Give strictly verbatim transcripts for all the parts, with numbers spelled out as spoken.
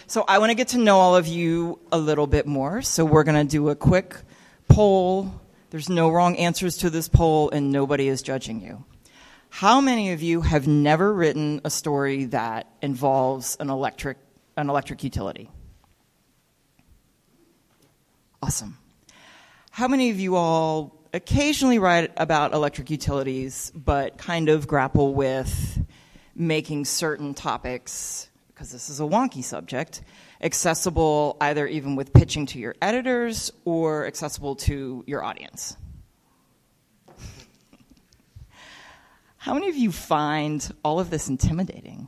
So I want to get to know all of you a little bit more. So we're going to do a quick poll. There's no wrong answers to this poll, and nobody is judging you. How many of you have never written a story that involves an electric, an electric utility? Awesome. How many of you all occasionally write about electric utilities, but kind of grapple with making certain topics, because this is a wonky subject, accessible either even with pitching to your editors or accessible to your audience? How many of you find all of this intimidating?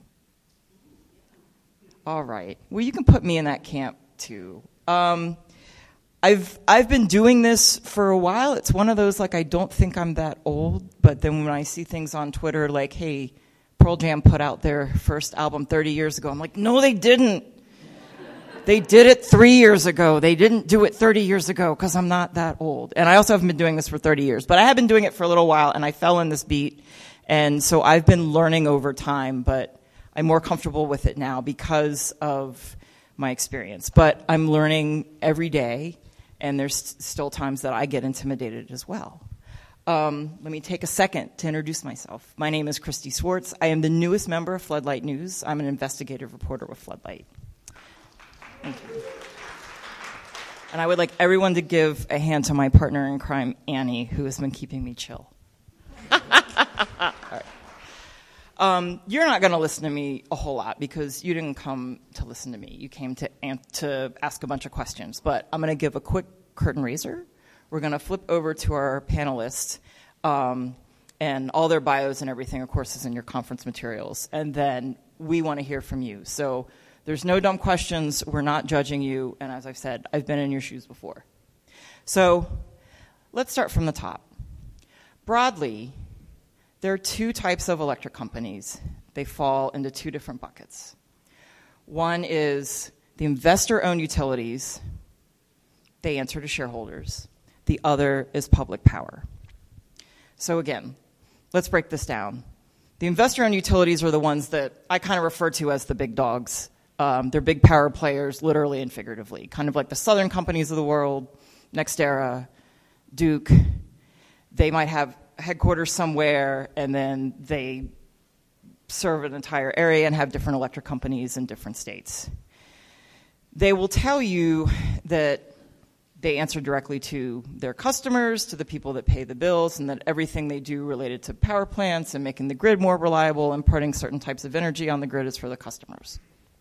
All right. Well, you can put me in that camp too. Um, I've I've been doing this for a while. It's one of those, like, I don't think I'm that old, but then when I see things on Twitter like, hey, Pearl Jam put out their first album thirty years ago, I'm like, no, they didn't. They did it three years ago. They didn't do it thirty years ago, because I'm not that old. And I also haven't been doing this for thirty years, but I have been doing it for a little while, and I fell in this beat. And so I've been learning over time, but I'm more comfortable with it now because of my experience. But I'm learning every day, and there's still times that I get intimidated as well. Um, let me take a second to introduce myself. My name is Christy Swartz. I am the newest member of Floodlight News. I'm an investigative reporter with Floodlight. Thank you. And I would like everyone to give a hand to my partner in crime, Annie, who has been keeping me chill. All right. Um, you're not going to listen to me a whole lot because you didn't come to listen to me. You came to an- to ask a bunch of questions. But I'm going to give a quick curtain raiser. We're going to flip over to our panelists, um, and all their bios and everything, of course, is in your conference materials. And then we want to hear from you. So there's no dumb questions. We're not judging you. And as I've said, I've been in your shoes before. So let's start from the top. Broadly, there are two types of electric companies. They fall into two different buckets. One is the investor-owned utilities. They answer to shareholders. The other is public power. So again, let's break this down. The investor-owned utilities are the ones that I kind of refer to as the big dogs. Um, they're big power players, literally and figuratively, kind of like the Southern companies of the world, NextEra, Duke. They might have headquarters somewhere, and then they serve an entire area and have different electric companies in different states. They will tell you that they answer directly to their customers, to the people that pay the bills, and that everything they do related to power plants and making the grid more reliable and putting certain types of energy on the grid is for the customers.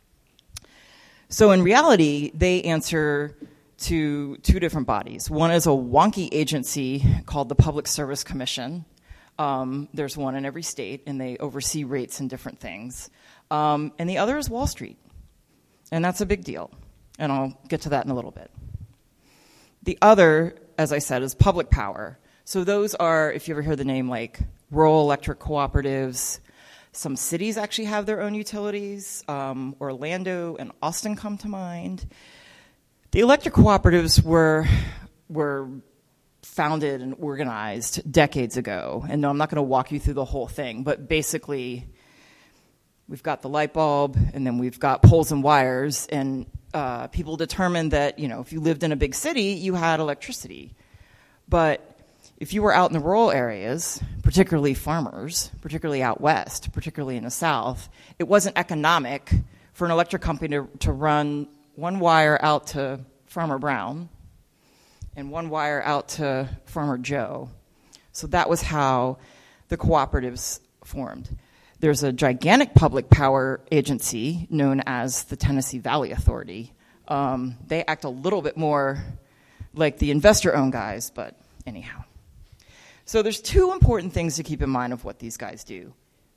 So in reality, they answer to two different bodies. One is a wonky agency called the Public Service Commission. Um, there's one in every state, and they oversee rates and different things. Um, and the other is Wall Street, and that's a big deal. And I'll get to that in a little bit. The other, as I said, is public power. So those are, if you ever hear the name, like rural electric cooperatives. Some cities actually have their own utilities. Um, Orlando and Austin come to mind. The electric cooperatives were were founded and organized decades ago. And no, I'm not going to walk you through the whole thing, but basically we've got the light bulb, and then we've got poles and wires, and uh, people determined that, you know, if you lived in a big city, you had electricity. But if you were out in the rural areas, particularly farmers, particularly out west, particularly in the south, it wasn't economic for an electric company to, to run one wire out to Farmer Brown and one wire out to Farmer Joe. So that was how the cooperatives formed. There's a gigantic public power agency known as the Tennessee Valley Authority. Um, they act a little bit more like the investor-owned guys, but anyhow. So there's two important things to keep in mind of what these guys do.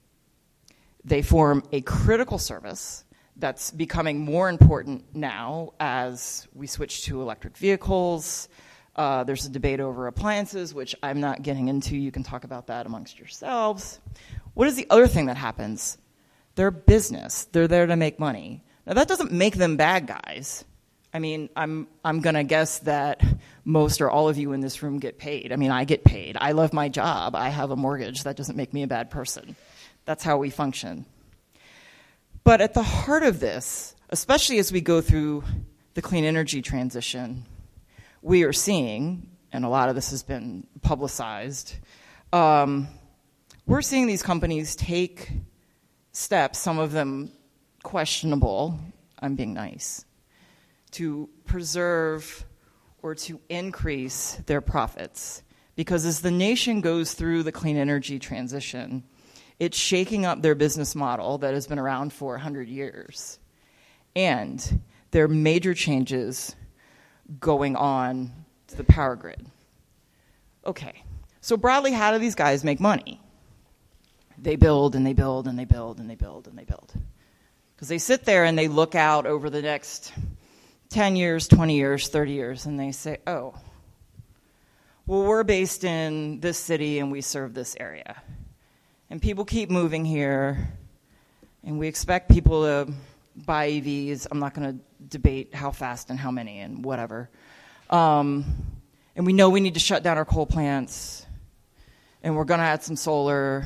They form a critical service that's becoming more important now as we switch to electric vehicles. Uh, there's a debate over appliances, which I'm not getting into. You can talk about that amongst yourselves. What is the other thing that happens? They're business. They're there to make money. Now, that doesn't make them bad guys. I mean, I'm I'm going to guess that most or all of you in this room get paid. I mean, I get paid. I love my job. I have a mortgage. That doesn't make me a bad person. That's how we function. But at the heart of this especially as we go through the clean energy transition, we are seeing, and a lot of this has been publicized, um, we're seeing these companies take steps, some of them questionable, I'm being nice, to preserve or to increase their profits. Because as the nation goes through the clean energy transition, it's shaking up their business model that has been around for one hundred years. And there are major changes going on to the power grid. Okay, so broadly, how do these guys make money? They build and they build and they build and they build and they build. Because they sit there and they look out over the next ten years, twenty years, thirty years, and they say, oh, well, we're based in this city and we serve this area. And people keep moving here, and we expect people to buy E Vs. I'm not going to debate how fast and how many and whatever. Um, and we know we need to shut down our coal plants, and we're going to add some solar.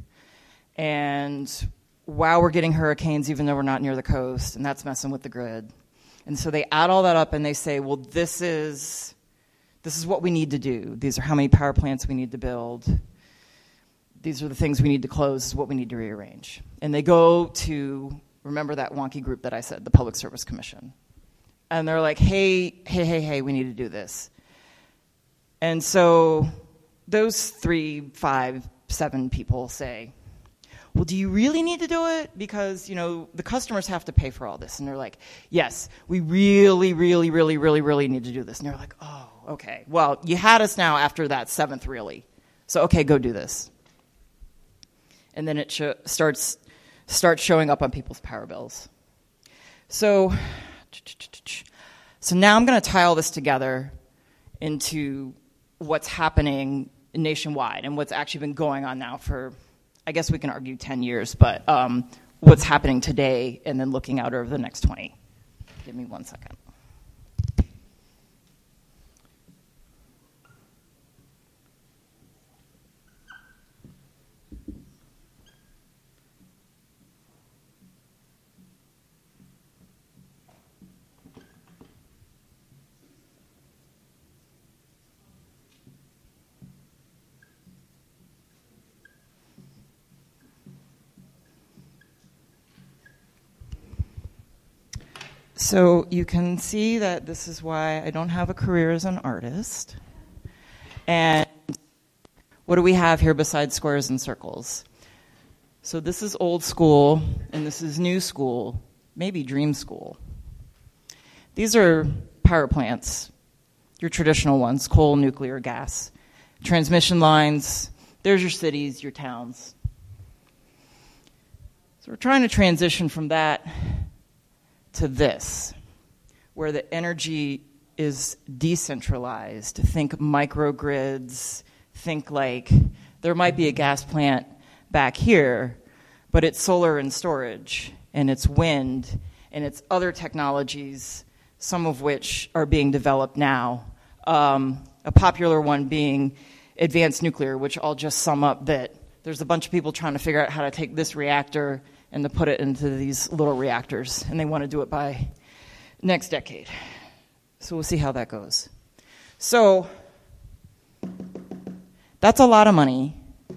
And wow, we're getting hurricanes even though we're not near the coast, and that's messing with the grid. And so they add all that up and they say, well, this is this is what we need to do. These are how many power plants we need to build. These are the things we need to close. This is what we need to rearrange. And they go to, remember that wonky group that I said, the Public Service Commission. And they're like, hey, hey, hey, hey, we need to do this. And so those three, five, seven people say, well, do you really need to do it? Because, you know, the customers have to pay for all this. And they're like, yes, we really, really, really, really, really need to do this. And they're like, oh, okay. Well, you had us now after that seventh really. So, okay, go do this. And then it sh- starts starts showing up on people's power bills. So, so now I'm going to tie all this together into what's happening nationwide and what's actually been going on now for, I guess we can argue ten years, but um, what's happening today and then looking out over the next twenty. Give me one second. So you can see that this is why I don't have a career as an artist. And what do we have here besides squares and circles? So this is old school, and this is new school, maybe dream school. These are power plants, your traditional ones, coal, nuclear, gas. Transmission lines, there's your cities, your towns. So we're trying to transition from that to this, where the energy is decentralized. Think microgrids, think like there might be a gas plant back here, but it's solar and storage, and it's wind, and it's other technologies, some of which are being developed now. Um, a popular one being advanced nuclear, which I'll just sum up that there's a bunch of people trying to figure out how to take this reactor and to put it into these little reactors, and they want to do it by next decade. So we'll see how that goes. So that's a lot of money.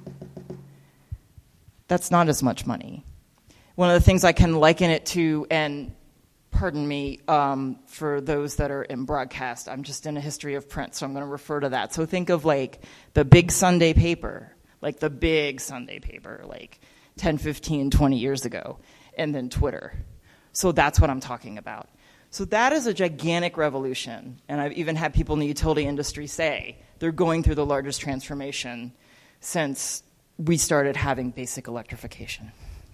That's not as much money. One of the things I can liken it to, and pardon me, um, for those that are in broadcast, I'm just in a history of print, so I'm going to refer to that. So think of like the big Sunday paper, like the big Sunday paper, like ten, fifteen, twenty years ago, and then Twitter. So that's what I'm talking about. So that is a gigantic revolution, and I've even had people in the utility industry say they're going through the largest transformation since we started having basic electrification.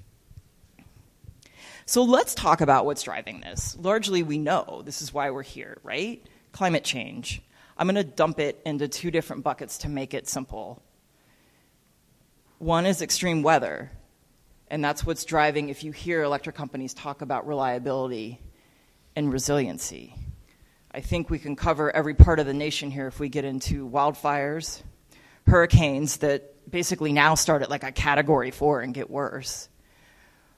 So let's talk about what's driving this. Largely, we know this is why we're here, right? Climate change. I'm going to dump it into two different buckets to make it simple. One is extreme weather, and that's what's driving, if you hear electric companies talk about reliability and resiliency. I think we can cover every part of the nation here if we get into wildfires, hurricanes that basically now start at like a category four and get worse,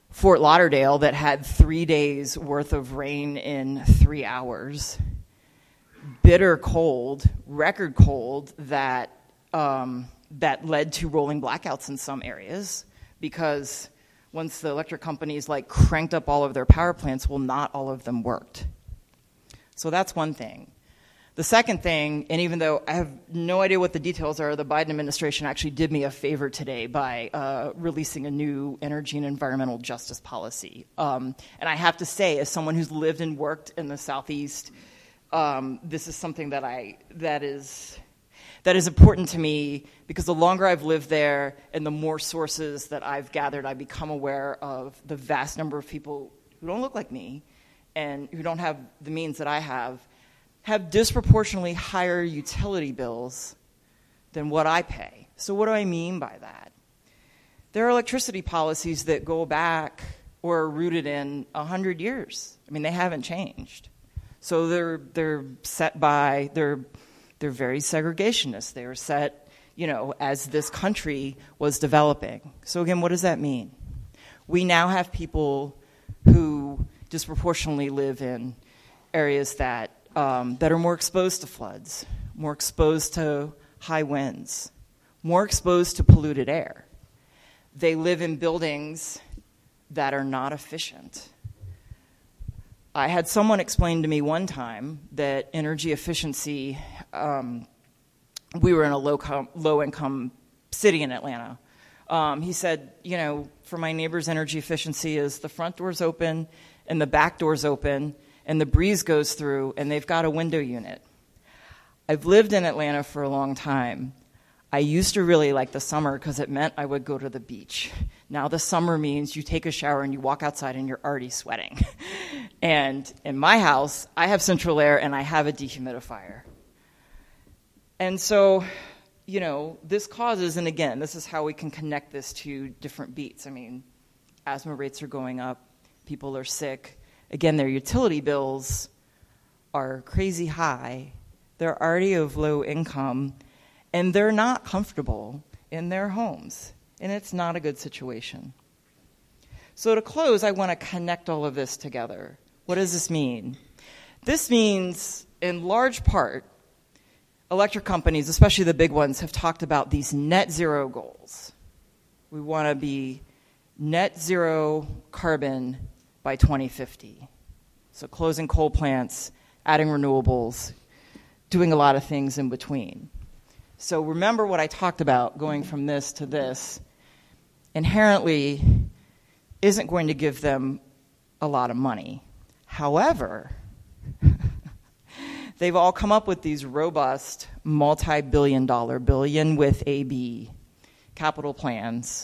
Fort Lauderdale that had three days worth of rain in three hours. Bitter cold, record cold that um, that led to rolling blackouts in some areas, because once the electric companies like cranked up all of their power plants, well, not all of them worked. So that's one thing. The second thing, and even though I have no idea what the details are, the Biden administration actually did me a favor today by uh, releasing a new energy and environmental justice policy. Um, and I have to say, as someone who's lived and worked in the Southeast, um, this is something that I that is that is important to me, because the longer I've lived there and the more sources that I've gathered, I become aware of the vast number of people who don't look like me and who don't have the means that I have, have disproportionately higher utility bills than what I pay. So what do I mean by that? There are electricity policies that go back or are rooted in one hundred years. I mean, they haven't changed. So they're they're set by, they're they're very segregationist. They were set, you know, as this country was developing. So again, what does that mean? We now have people who disproportionately live in areas that Um, that are more exposed to floods, more exposed to high winds, more exposed to polluted air. They live in buildings that are not efficient. I had someone explain to me one time that energy efficiency, um, we were in a low com- low-income city in Atlanta. Um, he said, you know, for my neighbor's energy efficiency is the front door's open and the back door's open, and the breeze goes through, and they've got a window unit. I've lived in Atlanta for a long time. I used to really like the summer because it meant I would go to the beach. Now the summer means you take a shower and you walk outside and you're already sweating. And in my house, I have central air and I have a dehumidifier. And so, you know, this causes, and again, this is how we can connect this to different beats. I mean, asthma rates are going up, people are sick. Again, their utility bills are crazy high. They're already of low income, and they're not comfortable in their homes, and it's not a good situation. So to close, I want to connect all of this together. What does this mean? This means, in large part, electric companies, especially the big ones, have talked about these net zero goals. We want to be net zero carbon by twenty fifty. So closing coal plants, adding renewables, doing a lot of things in between. So remember what I talked about, going from this to this, inherently isn't going to give them a lot of money. However, they've all come up with these robust multi-billion dollar, billion with A B, capital plans.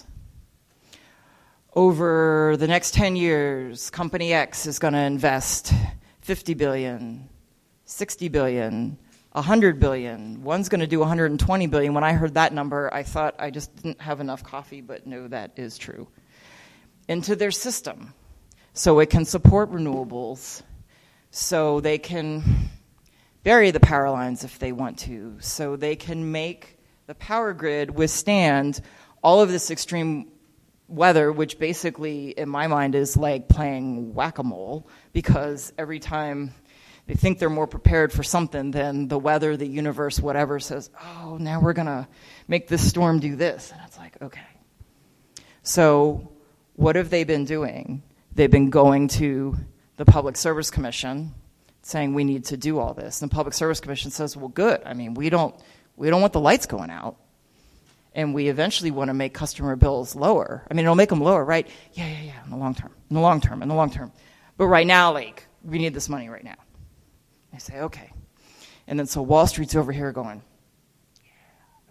Over the next ten years, Company X is going to invest fifty billion dollars, sixty billion dollars, one hundred billion dollars. One's going to do one hundred twenty billion dollars. When I heard that number, I thought I just didn't have enough coffee, but no, that is true. Into their system, so it can support renewables, so they can bury the power lines if they want to, so they can make the power grid withstand all of this extreme weather, which basically, in my mind, is like playing whack-a-mole, because every time they think they're more prepared for something, then the weather, the universe, whatever says, oh, now we're going to make this storm do this. And it's like, okay. So what have they been doing? They've been going to the Public Service Commission saying we need to do all this. And the Public Service Commission says, well, good. I mean, we don't we don't want the lights going out. And we eventually want to make customer bills lower. I mean, it'll make them lower, right? Yeah, yeah, yeah, in the long term, in the long term, in the long term. But right now, like, we need this money right now. I say, okay. And then so Wall Street's over here going, yeah.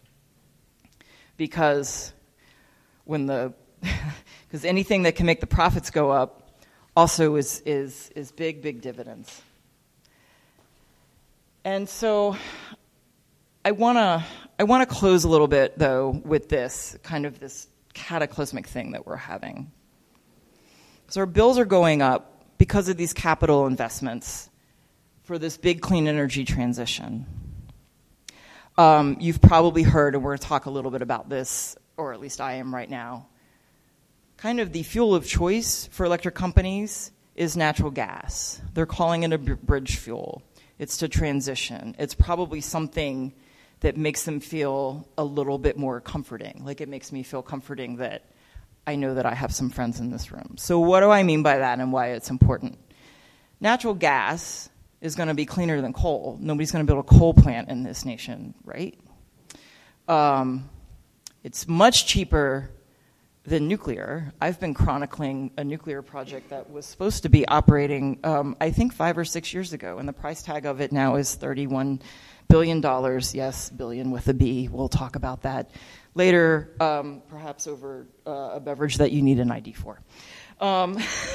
Because when the, because anything that can make the profits go up also is, is, is big, big dividends. And so I want to I want to close a little bit, though, with this kind of this cataclysmic thing that we're having. So our bills are going up because of these capital investments for this big clean energy transition. Um, you've probably heard, and we're going to talk a little bit about this, or at least I am right now, kind of the fuel of choice for electric companies is natural gas. They're calling it a bridge fuel. It's to transition. It's probably something that makes them feel a little bit more comforting. Like, it makes me feel comforting that I know that I have some friends in this room. So what do I mean by that and why it's important? Natural gas is going to be cleaner than coal. Nobody's going to build a coal plant in this nation, right? Um, it's much cheaper than nuclear. I've been chronicling a nuclear project that was supposed to be operating, um, I think, five or six years ago, and the price tag of it now is thirty-one billion dollars. Yes, billion with a B. We'll talk about that later, um, perhaps over uh, a beverage that you need an I D for. Um,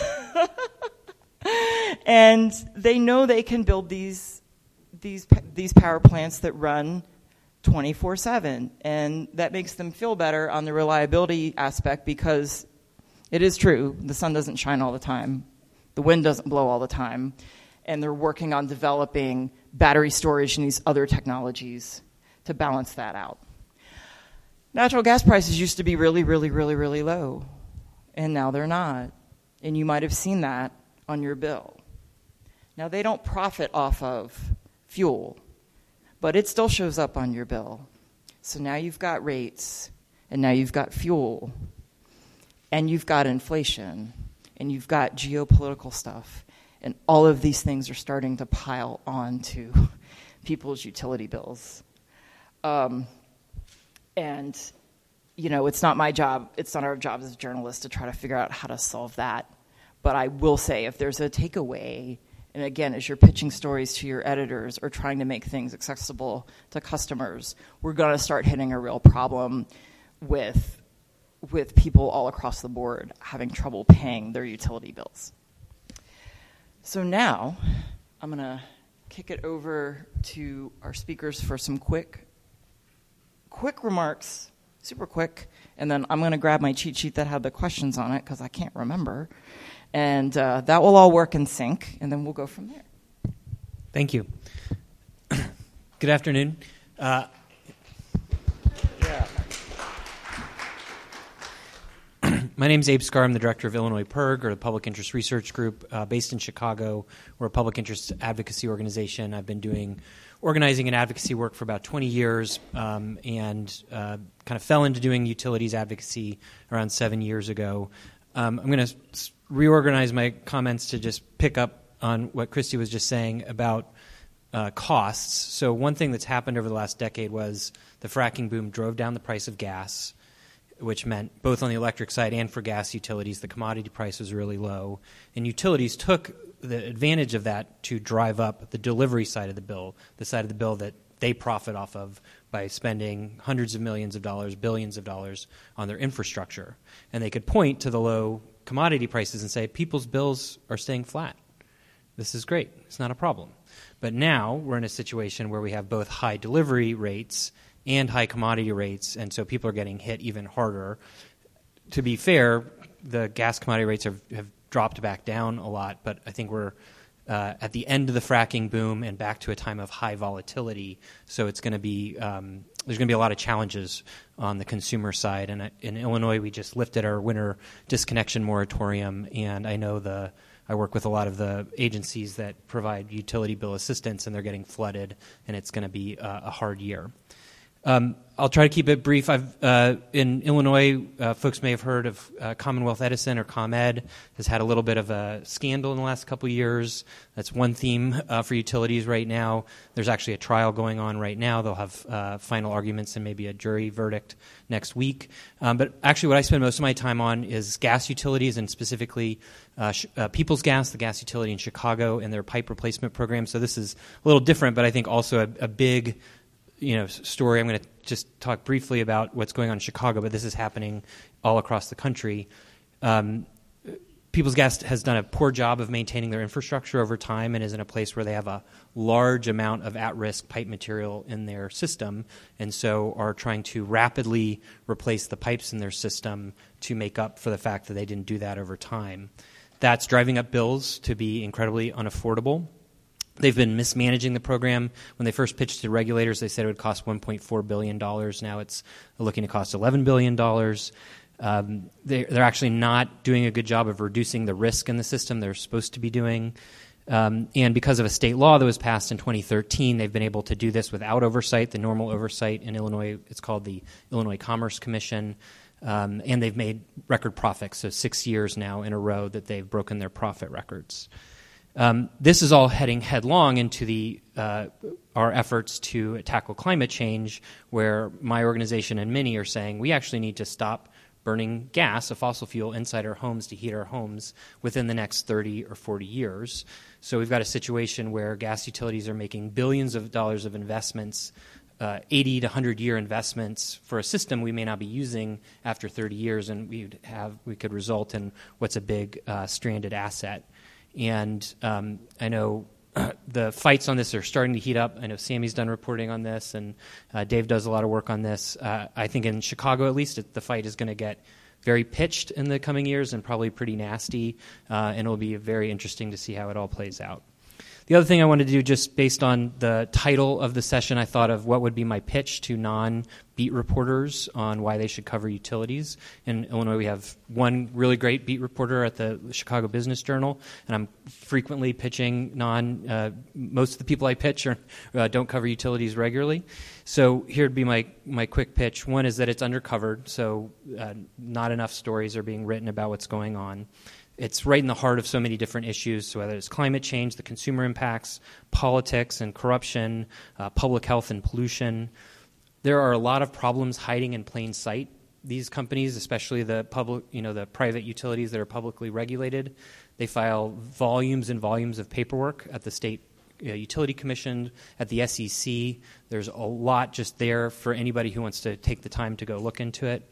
and they know they can build these these these power plants that run twenty-four seven, and that makes them feel better on the reliability aspect, because it is true, the sun doesn't shine all the time, the wind doesn't blow all the time, and they're working on developing battery storage and these other technologies to balance that out. Natural gas prices used to be really, really, really, really low, and now they're not, and you might have seen that on your bill. Now, they don't profit off of fuel, but it still shows up on your bill. So now you've got rates, and now you've got fuel, and you've got inflation, and you've got geopolitical stuff, and all of these things are starting to pile onto people's utility bills. Um, and, you know, it's not my job, it's not our job as journalists to try to figure out how to solve that. But I will say, if there's a takeaway, and again, as you're pitching stories to your editors or trying to make things accessible to customers, we're going to start hitting a real problem with, with people all across the board having trouble paying their utility bills. So now I'm going to kick it over to our speakers for some quick, quick remarks, super quick, and then I'm going to grab my cheat sheet that had the questions on it because I can't remember. And uh, that will all work in sync, and then we'll go from there. Thank you. Good afternoon. Uh, yeah. My name is Abe Scar. I'm the director of Illinois PIRG, or the Public Interest Research Group, uh, based in Chicago. We're a public interest advocacy organization. I've been doing organizing and advocacy work for about twenty years, um, and uh, kind of fell into doing utilities advocacy around seven years ago. Um, I'm going to s- reorganize my comments to just pick up on what Christy was just saying about uh, costs. So one thing that's happened over the last decade was the fracking boom drove down the price of gas, which meant both on the electric side and for gas utilities, the commodity price was really low. And utilities took the advantage of that to drive up the delivery side of the bill, the side of the bill that they profit off of by spending hundreds of millions of dollars, billions of dollars on their infrastructure. And they could point to the low commodity prices and say, people's bills are staying flat. This is great. It's not a problem. But now we're in a situation where we have both high delivery rates and high commodity rates, and so people are getting hit even harder. To be fair, the gas commodity rates have, have dropped back down a lot, but I think we're uh, at the end of the fracking boom and back to a time of high volatility. So it's going to be um, there's going to be a lot of challenges on the consumer side. And in Illinois, we just lifted our winter disconnection moratorium, and I know the I work with a lot of the agencies that provide utility bill assistance, and they're getting flooded, and it's going to be uh, a hard year. Um, I'll try to keep it brief. I've, uh, in Illinois, uh, folks may have heard of uh, Commonwealth Edison, or ComEd, has had a little bit of a scandal in the last couple of years. That's one theme uh, for utilities right now. There's actually a trial going on right now. They'll have uh, final arguments and maybe a jury verdict next week. Um, but actually what I spend most of my time on is gas utilities, and specifically uh, sh- uh, Peoples Gas, the gas utility in Chicago, and their pipe replacement program. So this is a little different, but I think also a, a big you know, story. I'm going to just talk briefly about what's going on in Chicago, but this is happening all across the country. Um, Peoples Gas has done a poor job of maintaining their infrastructure over time and is in a place where they have a large amount of at-risk pipe material in their system, and so are trying to rapidly replace the pipes in their system to make up for the fact that they didn't do that over time. That's driving up bills to be incredibly unaffordable. They've been mismanaging the program. When they first pitched to regulators, they said it would cost one point four billion dollars. Now it's looking to cost eleven billion dollars. Um, they're, they're actually not doing a good job of reducing the risk in the system they're supposed to be doing. Um, and because of a state law that was passed in twenty thirteen, they've been able to do this without oversight. The normal oversight in Illinois, it's called the Illinois Commerce Commission, um, and they've made record profits, so six years now in a row that they've broken their profit records. Um, this is all heading headlong into the uh, our efforts to tackle climate change, where my organization and many are saying we actually need to stop burning gas, a fossil fuel, inside our homes to heat our homes within the next thirty or forty years. So we've got a situation where gas utilities are making billions of dollars of investments, uh, eighty to one hundred year investments for a system we may not be using after thirty years, and we'd have we could result in what's a big uh, stranded asset. And um, I know the fights on this are starting to heat up. I know Sammy's done reporting on this, and uh, Dave does a lot of work on this. Uh, I think in Chicago, at least, it, the fight is going to get very pitched in the coming years and probably pretty nasty, uh, and it'll be very interesting to see how it all plays out. The other thing I wanted to do, just based on the title of the session, I thought of what would be my pitch to non-beat reporters on why they should cover utilities. In Illinois, we have one really great beat reporter at the Chicago Business Journal, and I'm frequently pitching non, uh, most of the people I pitch are, uh, don't cover utilities regularly. So here would be my, my quick pitch. One is that it's undercovered, so uh, not enough stories are being written about what's going on. It's right in the heart of so many different issues, so whether it's climate change, the consumer impacts, politics and corruption, uh, public health and pollution. There are a lot of problems hiding in plain sight. These companies, especially the public, you know, the private utilities that are publicly regulated, they file volumes and volumes of paperwork at the state uh, utility commission, at the S E C. There's a lot just there for anybody who wants to take the time to go look into it.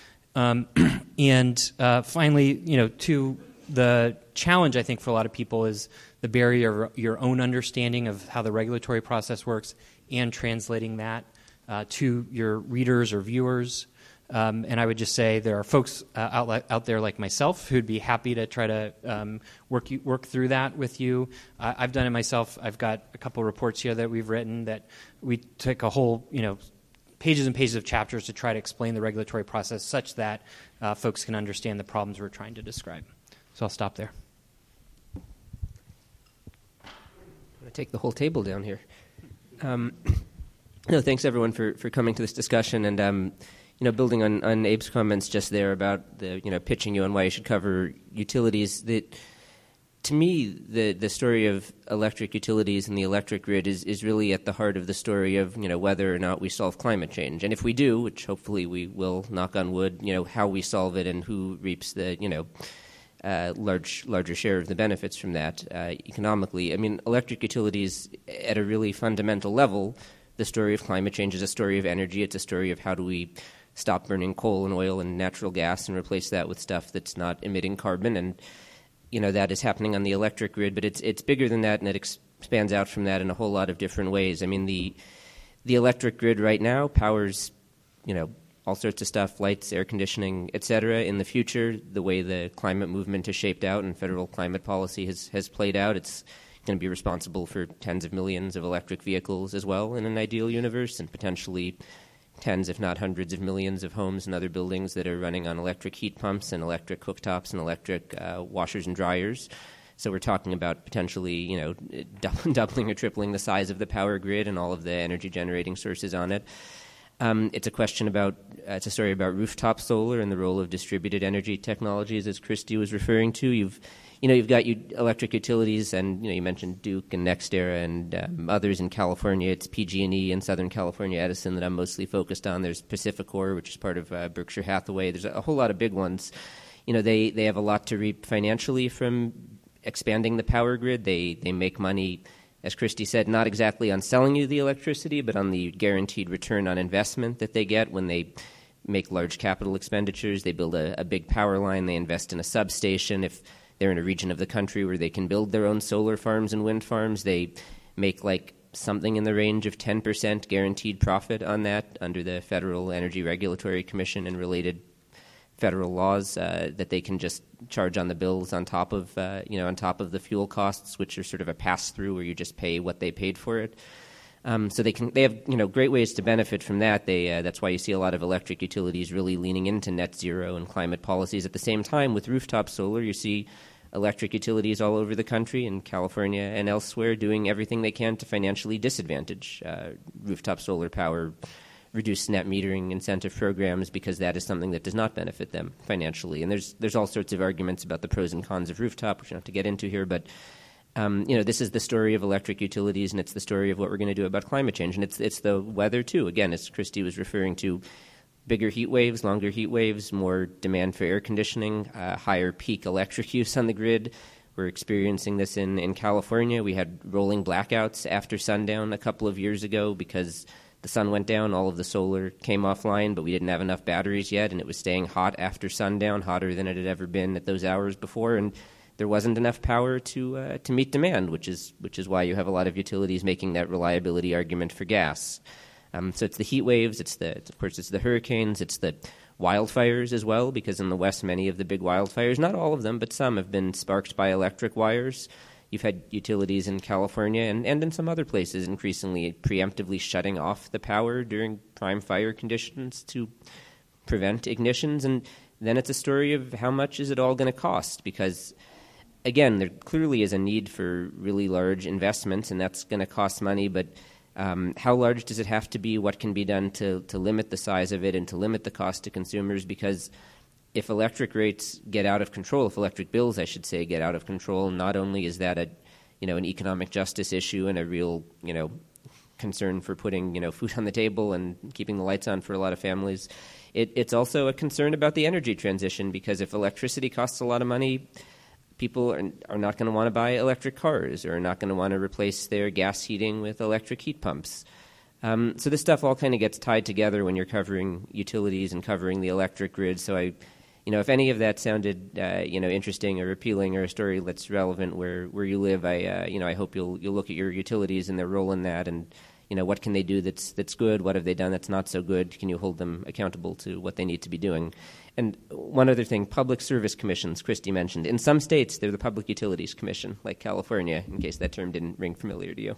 Um, and uh, finally, you know, to the challenge, I think, for a lot of people is the barrier of your own understanding of how the regulatory process works and translating that uh, to your readers or viewers. Um, and I would just say there are folks uh, out, out there like myself who'd be happy to try to um, work you, work through that with you. Uh, I've done it myself. I've got a couple of reports here that we've written that we took a whole, you know, pages and pages of chapters to try to explain the regulatory process such that uh, folks can understand the problems we're trying to describe. So I'll stop there. I'm going to take the whole table down here. Um, no, thanks everyone for, for coming to this discussion, and um, you know, building on, on Abe's comments just there about the you know pitching you on why you should cover utilities. That to me, the the story of electric utilities and the electric grid is, is really at the heart of the story of you know whether or not we solve climate change, and if we do, which hopefully we will, knock on wood, you know how we solve it and who reaps the you know. Uh, large, larger share of the benefits from that uh, economically. I mean, electric utilities, at a really fundamental level, the story of climate change is a story of energy. It's a story of how do we stop burning coal and oil and natural gas and replace that with stuff that's not emitting carbon. And, you know, that is happening on the electric grid, but it's it's bigger than that, and it expands out from that in a whole lot of different ways. I mean, the the electric grid right now powers, you know, all sorts of stuff, lights, air conditioning, et cetera. In the future, the way the climate movement is shaped out and federal climate policy has, has played out, it's going to be responsible for tens of millions of electric vehicles as well in an ideal universe, and potentially tens, if not hundreds of millions of homes and other buildings that are running on electric heat pumps and electric cooktops and electric uh, washers and dryers. So we're talking about potentially, you know, doubling or tripling the size of the power grid and all of the energy generating sources on it. Um, it's a question about, uh, it's a story about rooftop solar and the role of distributed energy technologies, as Christy was referring to. You've, you know, you've got you, electric utilities, and you know, you mentioned Duke and NextEra and um, others in California. It's P G and E in Southern California, Edison, that I'm mostly focused on. There's Pacificor, which is part of uh, Berkshire Hathaway. There's a, a whole lot of big ones. You know, they they have a lot to reap financially from expanding the power grid. They they make money, as Christy said, not exactly on selling you the electricity, but on the guaranteed return on investment that they get when they make large capital expenditures. They build a, a big power line. They invest in a substation. If they're in a region of the country where they can build their own solar farms and wind farms, they make like something in the range of ten percent guaranteed profit on that under the Federal Energy Regulatory Commission and related federal laws uh, that they can just charge on the bills on top of, uh, you know, on top of the fuel costs, which are sort of a pass-through where you just pay what they paid for it. Um, so they can they have you know great ways to benefit from that. They uh, that's why you see a lot of electric utilities really leaning into net zero and climate policies. At the same time, with rooftop solar, you see electric utilities all over the country, in California and elsewhere, doing everything they can to financially disadvantage uh, rooftop solar power, reduce net metering incentive programs, because that is something that does not benefit them financially. And there's there's all sorts of arguments about the pros and cons of rooftop, which we don't have to get into here, but um, you know, this is the story of electric utilities, and it's the story of what we're going to do about climate change. And it's it's the weather too. Again, as Christy was referring to, bigger heat waves, longer heat waves, more demand for air conditioning, uh, higher peak electric use on the grid. We're experiencing this in, in California. We had rolling blackouts after sundown a couple of years ago because the sun went down, all of the solar came offline, but we didn't have enough batteries yet, and it was staying hot after sundown, hotter than it had ever been at those hours before, and there wasn't enough power to uh, to meet demand, which is which is why you have a lot of utilities making that reliability argument for gas. Um, so it's the heat waves, it's the of course it's the hurricanes, it's the wildfires as well, because in the West many of the big wildfires, not all of them, but some have been sparked by electric wires. You've had utilities in California and, and in some other places increasingly preemptively shutting off the power during prime fire conditions to prevent ignitions. And then it's a story of how much is it all going to cost, because again, there clearly is a need for really large investments, and that's going to cost money, but um, how large does it have to be? What can be done to, to limit the size of it and to limit the cost to consumers? Because if electric rates get out of control, if electric bills, I should say, get out of control, not only is that a, you know, an economic justice issue and a real, you know, concern for putting, you know, food on the table and keeping the lights on for a lot of families, it, it's also a concern about the energy transition, because if electricity costs a lot of money, people are, are not going to want to buy electric cars or are not going to want to replace their gas heating with electric heat pumps. Um, so this stuff all kind of gets tied together when you're covering utilities and covering the electric grid. So I, you know, if any of that sounded, uh, you know, interesting or appealing or a story that's relevant where, where you live, I, uh, you know, I hope you'll you'll look at your utilities and their role in that, and you know, what can they do that's that's good? What have they done that's not so good? Can you hold them accountable to what they need to be doing? And one other thing, public service commissions, Christy mentioned. In some states, they're the Public Utilities Commission, like California, in case that term didn't ring familiar to you.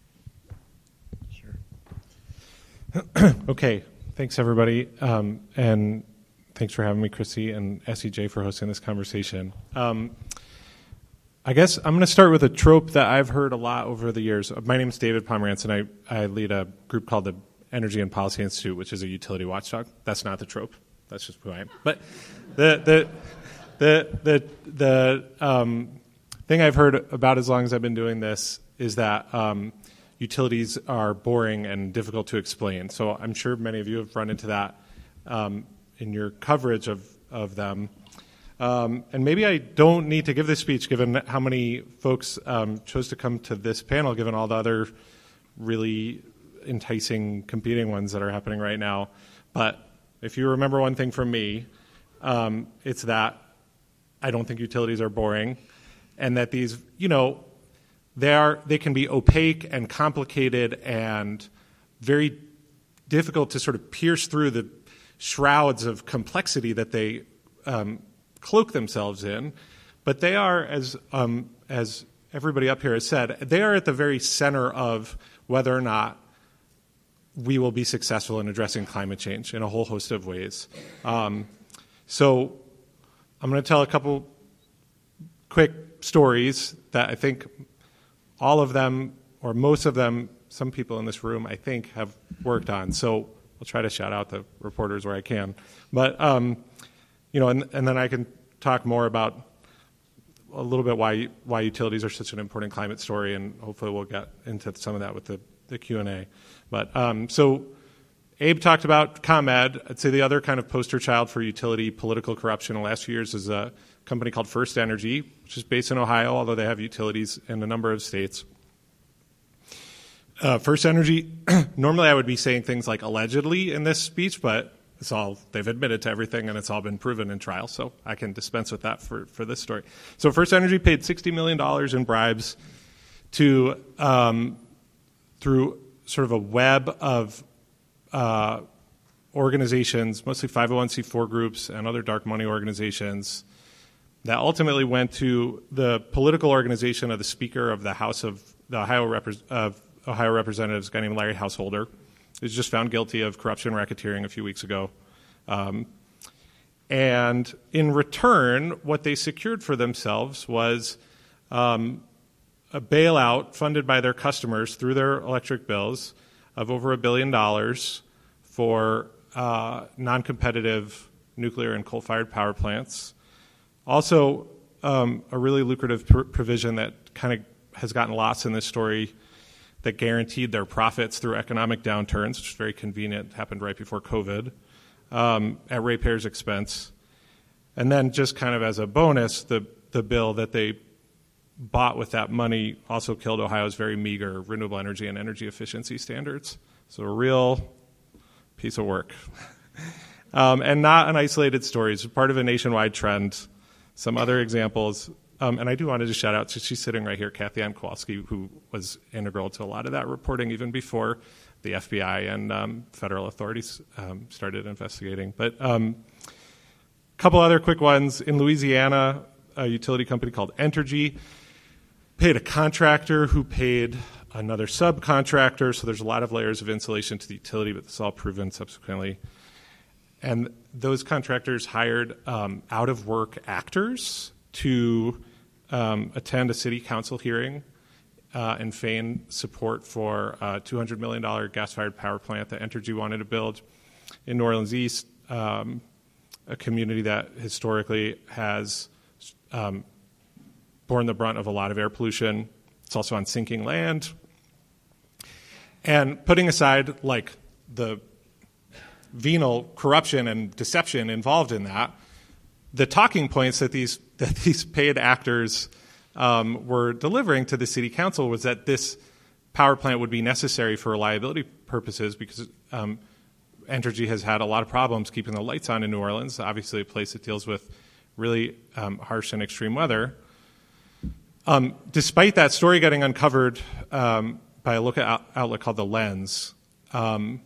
Sure. Okay. Thanks, everybody. Um, and thanks for having me, Christy, and S E J for hosting this conversation. Um, I guess I'm going to start with a trope that I've heard a lot over the years. My name is David Pomerantz, and I, I lead a group called the Energy and Policy Institute, which is a utility watchdog. That's not the trope. That's just who I am. But the the the the the um, thing I've heard about as long as I've been doing this is that um, utilities are boring and difficult to explain. So I'm sure many of you have run into that um, in your coverage of of them. Um, and maybe I don't need to give this speech, given how many folks um, chose to come to this panel, given all the other really enticing competing ones that are happening right now. But if you remember one thing from me, um, it's that I don't think utilities are boring, and that these, you know, they are they can be opaque and complicated and very difficult to sort of pierce through the shrouds of complexity that they um, cloak themselves in. But they are, as um, as everybody up here has said, they are at the very center of whether or not we will be successful in addressing climate change in a whole host of ways. Um, so I'm going to tell a couple quick stories that I think all of them, or most of them, some people in this room, I think, have worked on. So I'll try to shout out the reporters where I can. But, um, you know, and, and then I can talk more about a little bit why why utilities are such an important climate story, and hopefully we'll get into some of that with the, the Q and A. But um, so Abe talked about ComEd. I'd say the other kind of poster child for utility political corruption in the last few years is a company called First Energy, which is based in Ohio, although they have utilities in a number of states. Uh, First Energy, normally I would be saying things like allegedly in this speech, but it's all, they've admitted to everything, and it's all been proven in trial, so I can dispense with that for, for this story. So First Energy paid sixty million dollars in bribes to um, through sort of a web of uh, organizations, mostly five oh one c four groups and other dark money organizations, that ultimately went to the political organization of the Speaker of the House of the Ohio Repres- of Ohio representatives, a guy named Larry Householder, who was just found guilty of corruption and racketeering a few weeks ago. Um, and in return, what they secured for themselves was um, a bailout funded by their customers through their electric bills of over a billion dollars for uh, non-competitive nuclear and coal-fired power plants. Also, um, a really lucrative pr- provision that kind of has gotten lost in this story that guaranteed their profits through economic downturns, which is very convenient, happened right before COVID, um, at ratepayers' expense. And then just kind of as a bonus, the, the bill that they bought with that money also killed Ohio's very meager renewable energy and energy efficiency standards. So a real piece of work. um, and not an isolated story. It's part of a nationwide trend. Some other examples. Um, and I do want to just shout out to, she's sitting right here, Kathy Ann Kowalski, who was integral to a lot of that reporting even before the F B I and um, federal authorities um, started investigating. But a um, couple other quick ones. In Louisiana, a utility company called Entergy paid a contractor who paid another subcontractor, so there's a lot of layers of insulation to the utility, but this is all proven subsequently. And those contractors hired um, out-of-work actors to um, attend a city council hearing uh, and feign support for a two hundred million dollars gas-fired power plant that Entergy wanted to build in New Orleans East, um, a community that historically has um, borne the brunt of a lot of air pollution. It's also on sinking land. And putting aside like the venal corruption and deception involved in that, the talking points that these that these paid actors um, were delivering to the city council was that this power plant would be necessary for reliability purposes because um, Entergy has had a lot of problems keeping the lights on in New Orleans, obviously a place that deals with really um, harsh and extreme weather. Um, despite that story getting uncovered um, by a local out- outlet called The Lens, um,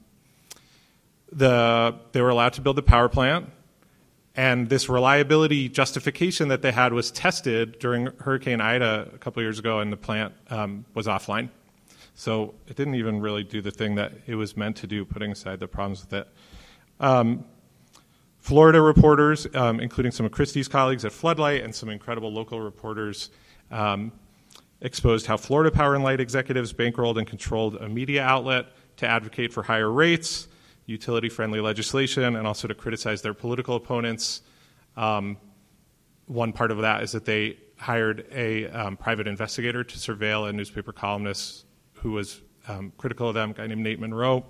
the they were allowed to build the power plant. And this reliability justification that they had was tested during Hurricane Ida a couple of years ago, and the plant um, was offline. So it didn't even really do the thing that it was meant to do, putting aside the problems with it. Um, Florida reporters, um, including some of Christie's colleagues at Floodlight and some incredible local reporters, um, exposed how Florida Power and Light executives bankrolled and controlled a media outlet to advocate for higher rates, utility-friendly legislation, and also to criticize their political opponents. Um, one part of that is that they hired a um, private investigator to surveil a newspaper columnist who was um, critical of them, a guy named Nate Monroe,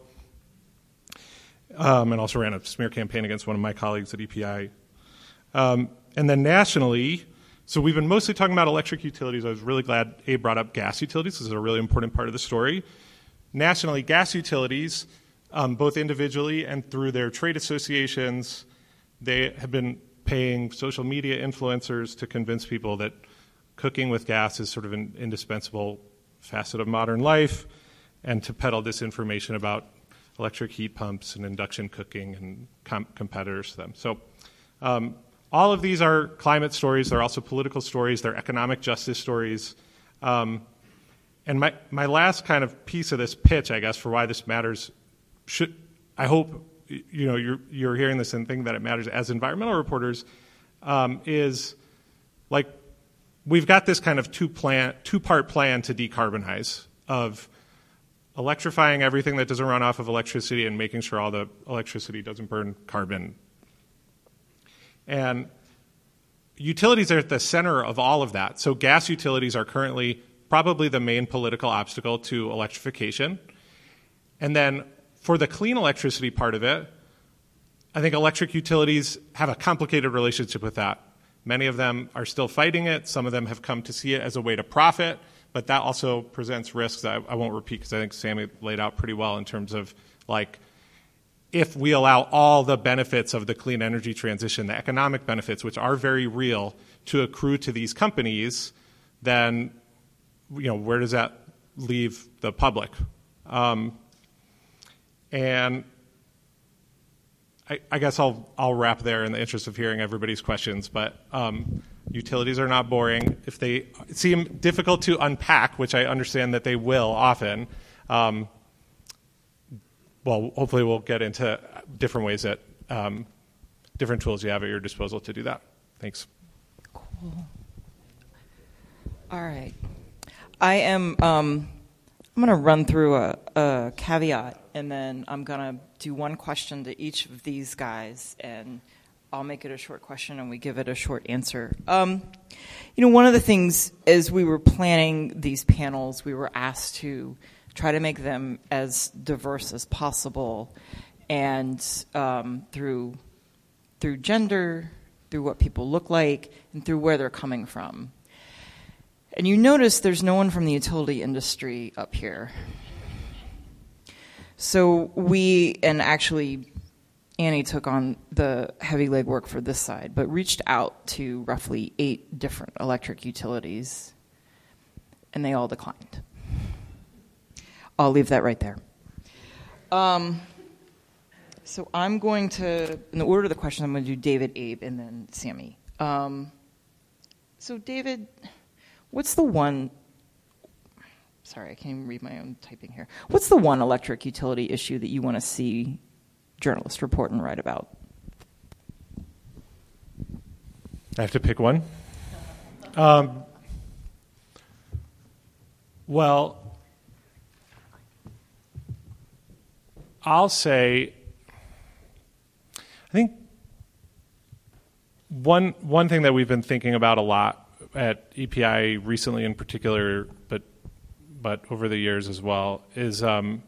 um, and also ran a smear campaign against one of my colleagues at E P I. Um, and then nationally, so we've been mostly talking about electric utilities. I was really glad Abe brought up gas utilities. This is a really important part of the story. Nationally, gas utilities, Um, both individually and through their trade associations, they have been paying social media influencers to convince people that cooking with gas is sort of an indispensable facet of modern life, and to peddle disinformation about electric heat pumps and induction cooking and com- competitors to them. So um, all of these are climate stories. They're also political stories. They're economic justice stories. Um, and my, my last kind of piece of this pitch, I guess, for why this matters, should I hope you know you're you're hearing this and thinking that it matters as environmental reporters, um, is like we've got this kind of two plan two part plan to decarbonize of electrifying everything that doesn't run off of electricity and making sure all the electricity doesn't burn carbon. And utilities are at the center of all of that. So gas utilities are currently probably the main political obstacle to electrification. And then for the clean electricity part of it, I think electric utilities have a complicated relationship with that. Many of them are still fighting it. Some of them have come to see it as a way to profit, but that also presents risks that I, I won't repeat because I think Sammy laid out pretty well in terms of, like, if we allow all the benefits of the clean energy transition, the economic benefits, which are very real, to accrue to these companies, then, you know, where does that leave the public? Um, And I, I guess I'll I'll wrap there in the interest of hearing everybody's questions. But um, utilities are not boring. If they seem difficult to unpack, which I understand that they will often, Um, well, hopefully we'll get into different ways that um, different tools you have at your disposal to do that. Thanks. Cool. All right. I am. Um, I'm going to run through a, a caveat, and then I'm going to do one question to each of these guys, and I'll make it a short question, and we give it a short answer. Um, you know, one of the things as we were planning these panels, we were asked to try to make them as diverse as possible, and um, through through gender, through what people look like, and through where they're coming from. And you notice there's no one from the utility industry up here. So we, and actually Annie took on the heavy legwork for this side, but reached out to roughly eight different electric utilities, and they all declined. I'll leave that right there. Um, so I'm going to, in the order of the question, I'm going to do David, Abe, and then Sammy. Um, so David, what's the one, sorry, I can't even read my own typing here. What's the one electric utility issue that you want to see journalists report and write about? I have to pick one? Um, well, I'll say, I think one one thing that we've been thinking about a lot at E P I recently in particular, but but over the years as well, is um,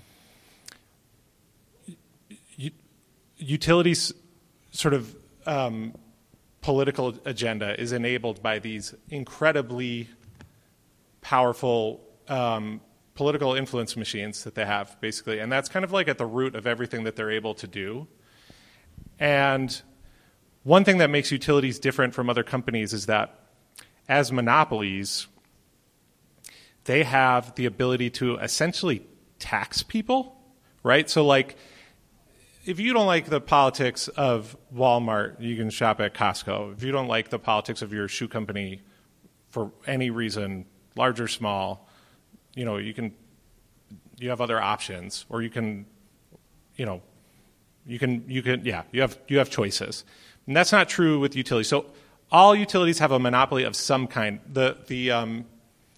u- utilities sort of um, political agenda is enabled by these incredibly powerful um, political influence machines that they have, basically. And that's kind of like at the root of everything that they're able to do. And one thing that makes utilities different from other companies is that as monopolies, they have the ability to essentially tax people, right? So like, if you don't like the politics of Walmart, you can shop at Costco. If you don't like the politics of your shoe company for any reason, large or small, you know, you can, you have other options, or you can, you know, you can, you can, yeah, you have, you have choices. And that's not true with utilities. So all utilities have a monopoly of some kind. The, the, um,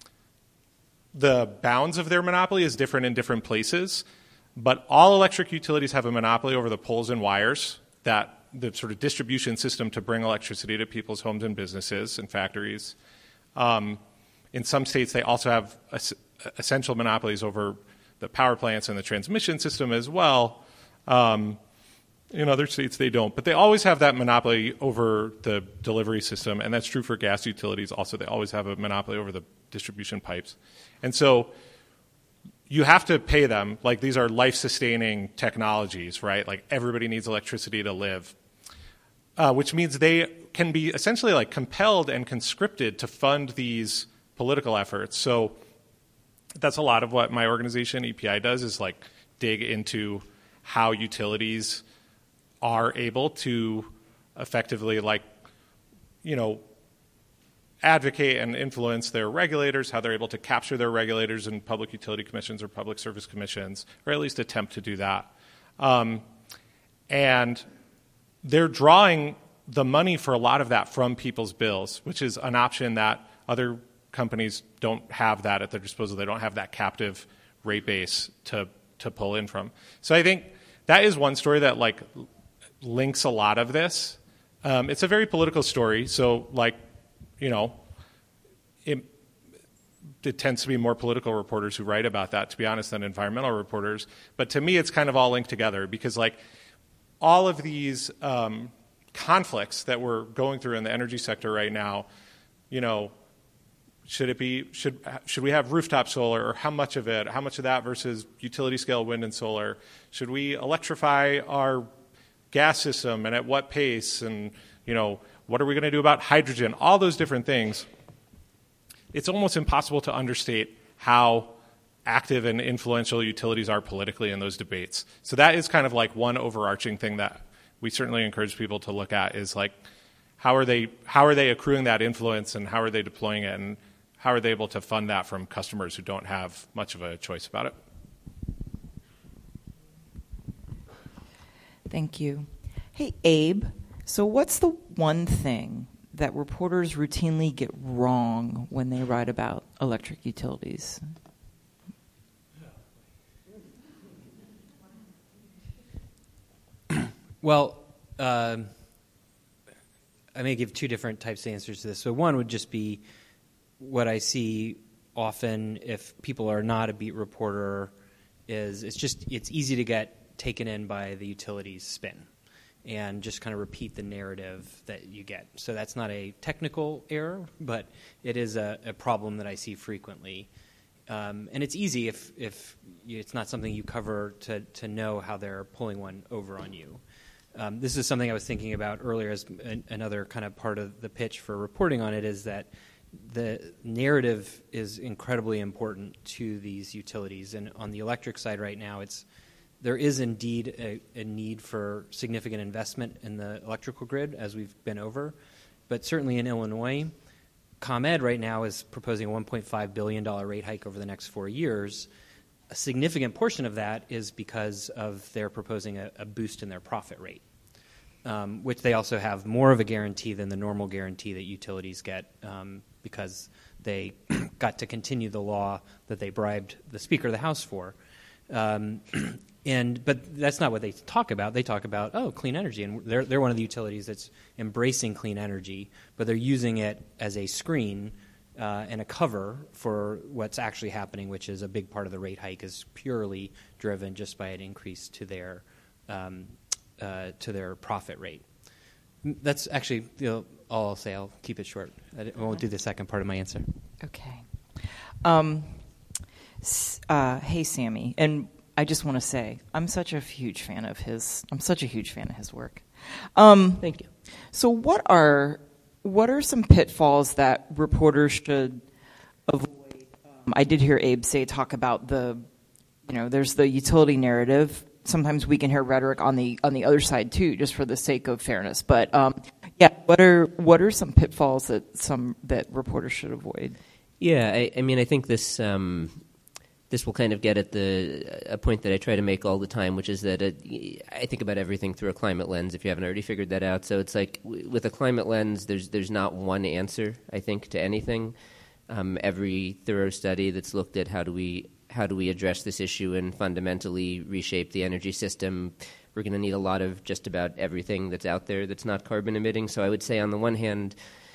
the bounds of their monopoly is different in different places, but all electric utilities have a monopoly over the poles and wires, that the sort of distribution system to bring electricity to people's homes and businesses and factories. Um, in some states, they also have es- essential monopolies over the power plants and the transmission system as well. Um, in other states, they don't. But they always have that monopoly over the delivery system, and that's true for gas utilities also. They always have a monopoly over the distribution pipes. And so you have to pay them. Like, these are life-sustaining technologies, right? Like, everybody needs electricity to live, uh, which means they can be essentially like compelled and conscripted to fund these political efforts. So that's a lot of what my organization, E P I, does, is like dig into how utilities are able to effectively, like, you know, advocate and influence their regulators, how they're able to capture their regulators in public utility commissions or public service commissions, or at least attempt to do that. Um, and they're drawing the money for a lot of that from people's bills, which is an option that other companies don't have that at their disposal. They don't have that captive rate base to to pull in from. So I think that is one story that like links a lot of this. Um, it's a very political story, so like, you know, it, it tends to be more political reporters who write about that, to be honest, than environmental reporters. But to me, it's kind of all linked together, because like all of these um, conflicts that we're going through in the energy sector right now, you know, should it be should should we have rooftop solar, or how much of it? How much of that versus utility scale wind and solar? Should we electrify our gas system, and at what pace? And you know, what are we going to do about hydrogen? All those different things. It's almost impossible to understate how active and influential utilities are politically in those debates. So that is kind of like one overarching thing that we certainly encourage people to look at, is like, how are they how are they accruing that influence, and how are they deploying it, and how are they able to fund that from customers who don't have much of a choice about it? Thank you. Hey, Abe, so what's the one thing that reporters routinely get wrong when they write about electric utilities? Well, uh, I may give two different types of answers to this. So one would just be what I see often if people are not a beat reporter is it's just it's easy to get taken in by the utilities spin and just kind of repeat the narrative that you get. So that's not a technical error, but it is a, a problem that I see frequently. Um, and it's easy if, if you, it's not something you cover to, to know how they're pulling one over on you. Um, this is something I was thinking about earlier as an, another kind of part of the pitch for reporting on it is that the narrative is incredibly important to these utilities. And on the electric side right now, it's there is indeed a, a need for significant investment in the electrical grid, as we've been over. But certainly in Illinois, ComEd right now is proposing a one point five billion dollars rate hike over the next four years. A significant portion of that is because of their proposing a, a boost in their profit rate, um, which they also have more of a guarantee than the normal guarantee that utilities get um, because they got to continue the law that they bribed the Speaker of the House for. Um, and but that's not what they talk about. They talk about, oh, clean energy, and they're they're one of the utilities that's embracing clean energy, but they're using it as a screen uh, and a cover for what's actually happening, which is a big part of the rate hike is purely driven just by an increase to their um, uh, to their profit rate. That's actually you know, all I'll say. I'll keep it short. I won't do the second part of my answer. Okay. Um, uh, hey, Sammy, and I just want to say I'm such a huge fan of his. I'm such a huge fan of his work. Um, Thank you. So, what are what are some pitfalls that reporters should avoid? Um, I did hear Abe say talk about the, you know, there's the utility narrative. Sometimes we can hear rhetoric on the on the other side too, just for the sake of fairness. But um, yeah, what are what are some pitfalls that some that reporters should avoid? Yeah, I, I mean, I think this um, this will kind of get at the a point that I try to make all the time, which is that it, I think about everything through a climate lens. If you haven't already figured that out, so it's like w- with a climate lens, there's there's not one answer, I think, to anything. Um, every thorough study that's looked at how do we how do we address this issue and fundamentally reshape the energy system, we're going to need a lot of just about everything that's out there that's not carbon emitting. So I would say on the one hand,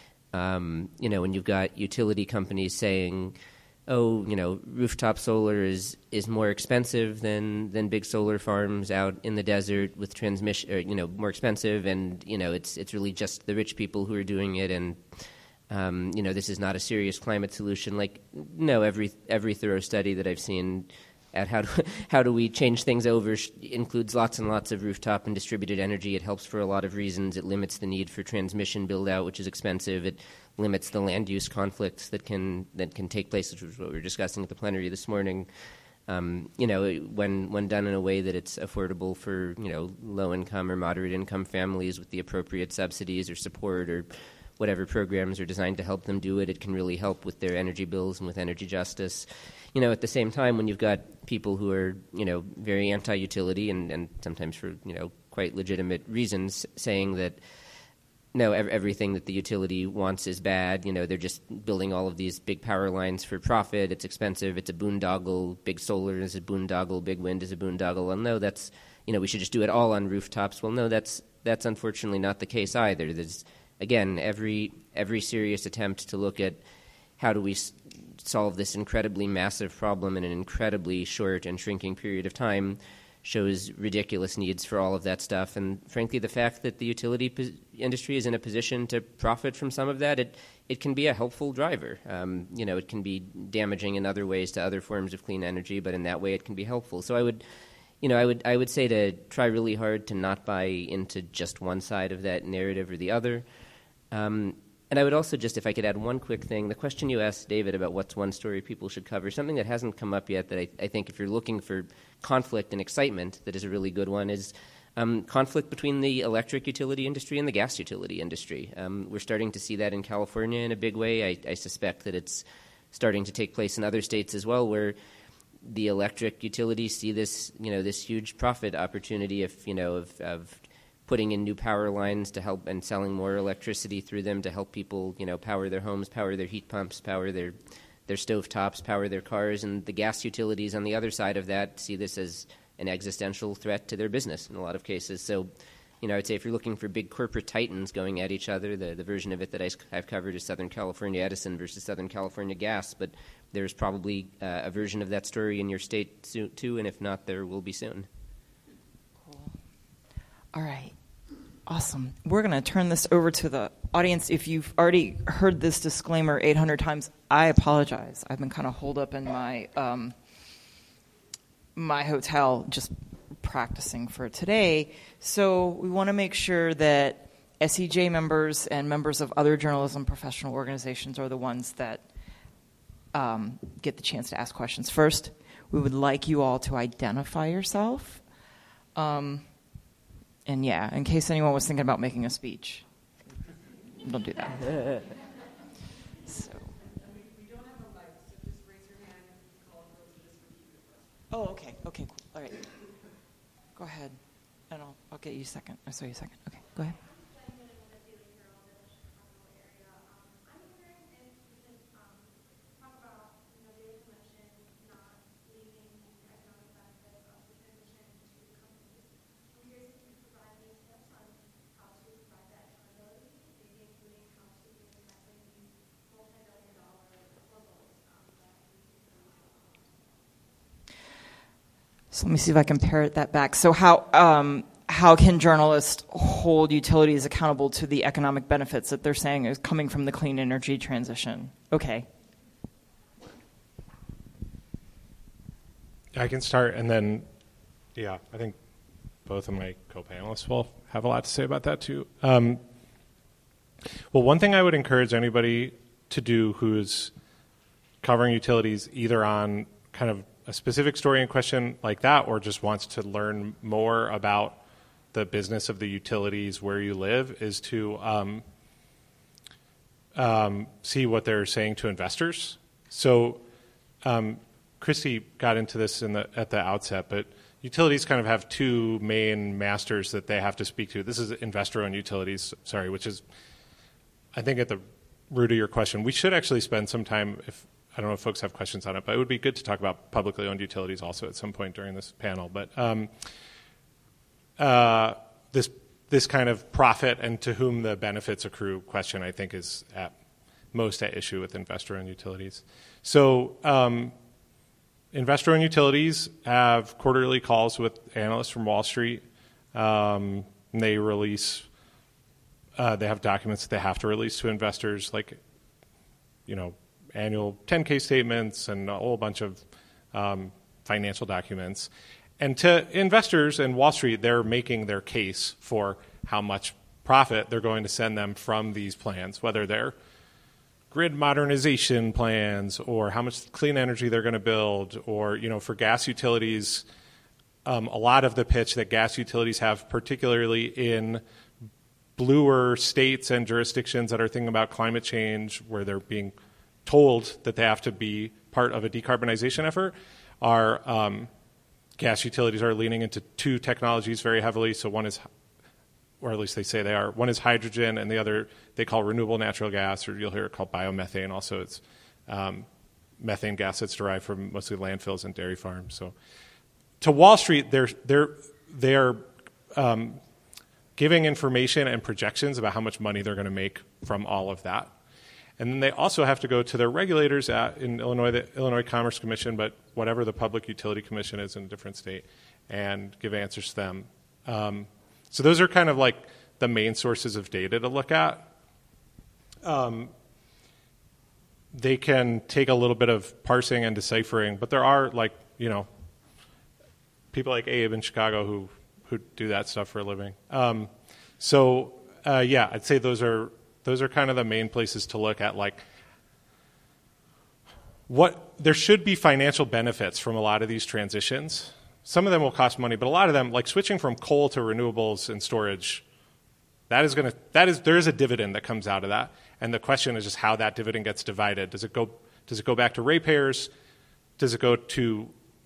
um, you know, when you've got utility companies saying, oh, you know, rooftop solar is, is more expensive than, than big solar farms out in the desert with transmission, or, you know, more expensive, and, you know, it's it's really just the rich people who are doing it, and Um, you know, this is not a serious climate solution. Like, no, every every thorough study that I've seen at how do, how do we change things over sh- includes lots and lots of rooftop and distributed energy. It helps for a lot of reasons. It limits the need for transmission build-out, which is expensive. It limits the land use conflicts that can that can take place, which was what we were discussing at the plenary this morning. Um, you know, when when done in a way that it's affordable for, you know, low-income or moderate-income families with the appropriate subsidies or support or whatever programs are designed to help them do it, it can really help with their energy bills and with energy justice. You know, at the same time, when you've got people who are, you know, very anti-utility and, and sometimes for, you know, quite legitimate reasons, saying that, no, ev- everything that the utility wants is bad, you know, they're just building all of these big power lines for profit, it's expensive, it's a boondoggle, big solar is a boondoggle, big wind is a boondoggle. Well, no, that's, you know, we should just do it all on rooftops. Well, no, that's that's unfortunately not the case either. There's Again, every every serious attempt to look at how do we s- solve this incredibly massive problem in an incredibly short and shrinking period of time shows ridiculous needs for all of that stuff. And frankly, the fact that the utility pos- industry is in a position to profit from some of that, it it can be a helpful driver. Um, you know, it can be damaging in other ways to other forms of clean energy, but in that way it can be helpful. So I would, you know, I would I would say to try really hard to not buy into just one side of that narrative or the other. Um, and I would also just, if I could add one quick thing, the question you asked, David, about what's one story people should cover, something that hasn't come up yet that I, I think if you're looking for conflict and excitement, that is a really good one, is um, conflict between the electric utility industry and the gas utility industry. Um, we're starting to see that in California in a big way. I, I suspect that it's starting to take place in other states as well, where the electric utilities see this, you know, this huge profit opportunity if, you know, of, of putting in new power lines to help and selling more electricity through them to help people, you know, power their homes, power their heat pumps, power their their stovetops, power their cars. And the gas utilities on the other side of that see this as an existential threat to their business in a lot of cases. So, you know, I'd say if you're looking for big corporate titans going at each other, the, the version of it that I, I've covered is Southern California Edison versus Southern California Gas. But there's probably uh, a version of that story in your state soon, too, and if not, there will be soon. Cool. All right. Awesome. We're going to turn this over to the audience. If you've already heard this disclaimer eight hundred times, I apologize. I've been kind of holed up in my um, my hotel just practicing for today. So we want to make sure that S E J members and members of other journalism professional organizations are the ones that um, get the chance to ask questions. First, we would like you all to identify yourself. Um, and yeah, in case anyone was thinking about making a speech, don't do that. So. Oh, okay. Okay, cool. All right. Go ahead, and I'll, I'll get you second. I saw you second. Okay, go ahead. So let me see if I can parrot that back. So how um, how can journalists hold utilities accountable to the economic benefits that they're saying is coming from the clean energy transition? Okay. I can start, and then, yeah, I think both of my co-panelists will have a lot to say about that too. Um, well, one thing I would encourage anybody to do who's covering utilities either on kind of a specific story in question like that, or just wants to learn more about the business of the utilities where you live, is to um, um, see what they're saying to investors. So um, Christy got into this in the, at the outset, but utilities kind of have two main masters that they have to speak to. This is investor-owned utilities, sorry, which is, I think, at the root of your question. We should actually spend some time, if I don't know if folks have questions on it, but it would be good to talk about publicly owned utilities also at some point during this panel. But um, uh, this this kind of profit and to whom the benefits accrue question, I think, is at most at issue with investor-owned utilities. So um, investor-owned utilities have quarterly calls with analysts from Wall Street. Um, and they release, uh, they have documents that they have to release to investors, like, you know, annual ten K statements and a whole bunch of um, financial documents. And to investors and Wall Street, they're making their case for how much profit they're going to send them from these plans, whether they're grid modernization plans or how much clean energy they're going to build, or, you know, for gas utilities, um, a lot of the pitch that gas utilities have, particularly in bluer states and jurisdictions that are thinking about climate change, where they're being told that they have to be part of a decarbonization effort, are um, gas utilities are leaning into two technologies very heavily. So one is, or at least they say they are, one is hydrogen, and the other they call renewable natural gas, or you'll hear it called biomethane. Also, it's um, methane gas that's derived from mostly landfills and dairy farms. So to Wall Street, they're, they're, they're um, giving information and projections about how much money they're going to make from all of that. And then they also have to go to their regulators at, in Illinois, the Illinois Commerce Commission, but whatever the Public Utility Commission is in a different state, and give answers to them. Um, so those are kind of like the main sources of data to look at. Um, they can take a little bit of parsing and deciphering, but there are, like, you know, people like Abe in Chicago who, who do that stuff for a living. Um, so, uh, yeah, I'd say those are Those are kind of the main places to look at, like, what there should be financial benefits from a lot of these transitions. Some of them will cost money, but a lot of them, like switching from coal to renewables and storage, that is going to that is there is a dividend that comes out of that, and the question is just how that dividend gets divided. Does it go does it go back to ratepayers? Does it go to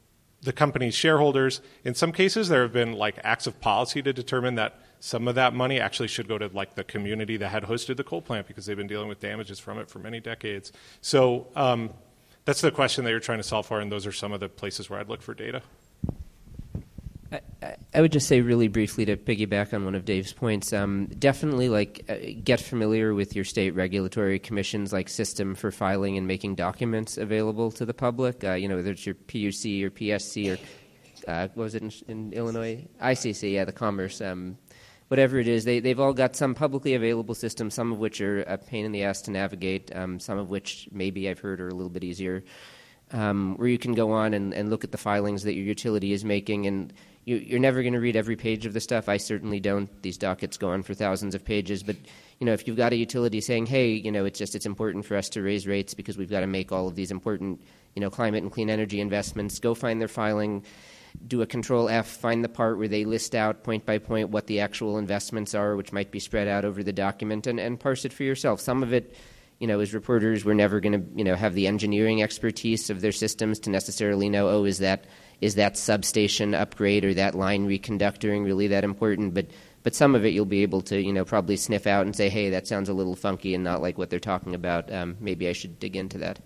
the company's shareholders. In some cases, there have been like acts of policy to determine that some of that money actually should go to like the community that had hosted the coal plant because they've been dealing with damages from it for many decades. So um, that's the question that you're trying to solve for, and those are some of the places where I'd look for data. I, I would just say really briefly to piggyback on one of Dave's points, um, definitely like uh, get familiar with your state regulatory commission's like system for filing and making documents available to the public. Uh, you know, whether it's your P U C or P S C or uh, what was it in, in Illinois? I C C, yeah, the Commerce. Um, whatever it is, they, they've all got some publicly available systems, some of which are a pain in the ass to navigate, um, some of which maybe I've heard are a little bit easier, um, where you can go on and, and look at the filings that your utility is making. And you, you're never going to read every page of the stuff. I certainly don't. These dockets go on for thousands of pages. But, you know, if you've got a utility saying, hey, you know, it's just it's important for us to raise rates because we've got to make all of these important, you know, climate and clean energy investments, go find their filing, do a control F, find the part where they list out point by point what the actual investments are, which might be spread out over the document, and, and parse it for yourself. Some of it, you know, as reporters, we're never going to, you know, have the engineering expertise of their systems to necessarily know, oh, is that is that substation upgrade or that line reconductoring really that important? But but some of it you'll be able to, you know, probably sniff out and say, hey, that sounds a little funky and not like what they're talking about. Um, maybe I should dig into that.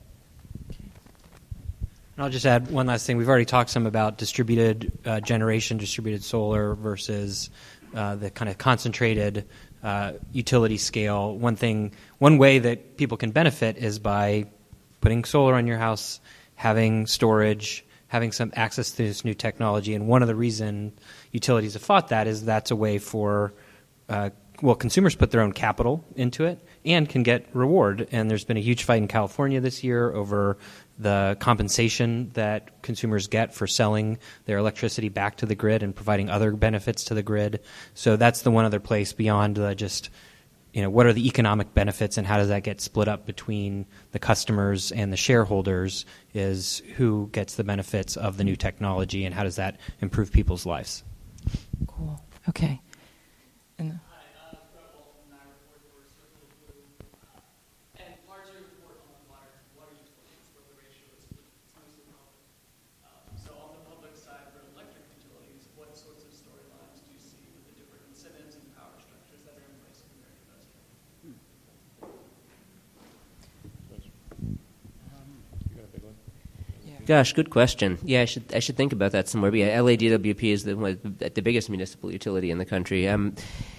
I'll just add one last thing. We've already talked some about distributed uh, generation, distributed solar versus uh, the kind of concentrated uh, utility scale. One thing, one way that people can benefit is by putting solar on your house, having storage, having some access to this new technology. And one of the reasons utilities have fought that is that's a way for uh, well, consumers put their own capital into it and can get reward. And there's been a huge fight in California this year over the compensation that consumers get for selling their electricity back to the grid and providing other benefits to the grid. So that's the one other place beyond the just, you know, what are the economic benefits and how does that get split up between the customers and the shareholders is who gets the benefits of the new technology and how does that improve people's lives. Cool. Okay. And Gosh, good question. Yeah, I should I should think about that some more. But yeah, L A D W P is the the biggest municipal utility in the country. Um,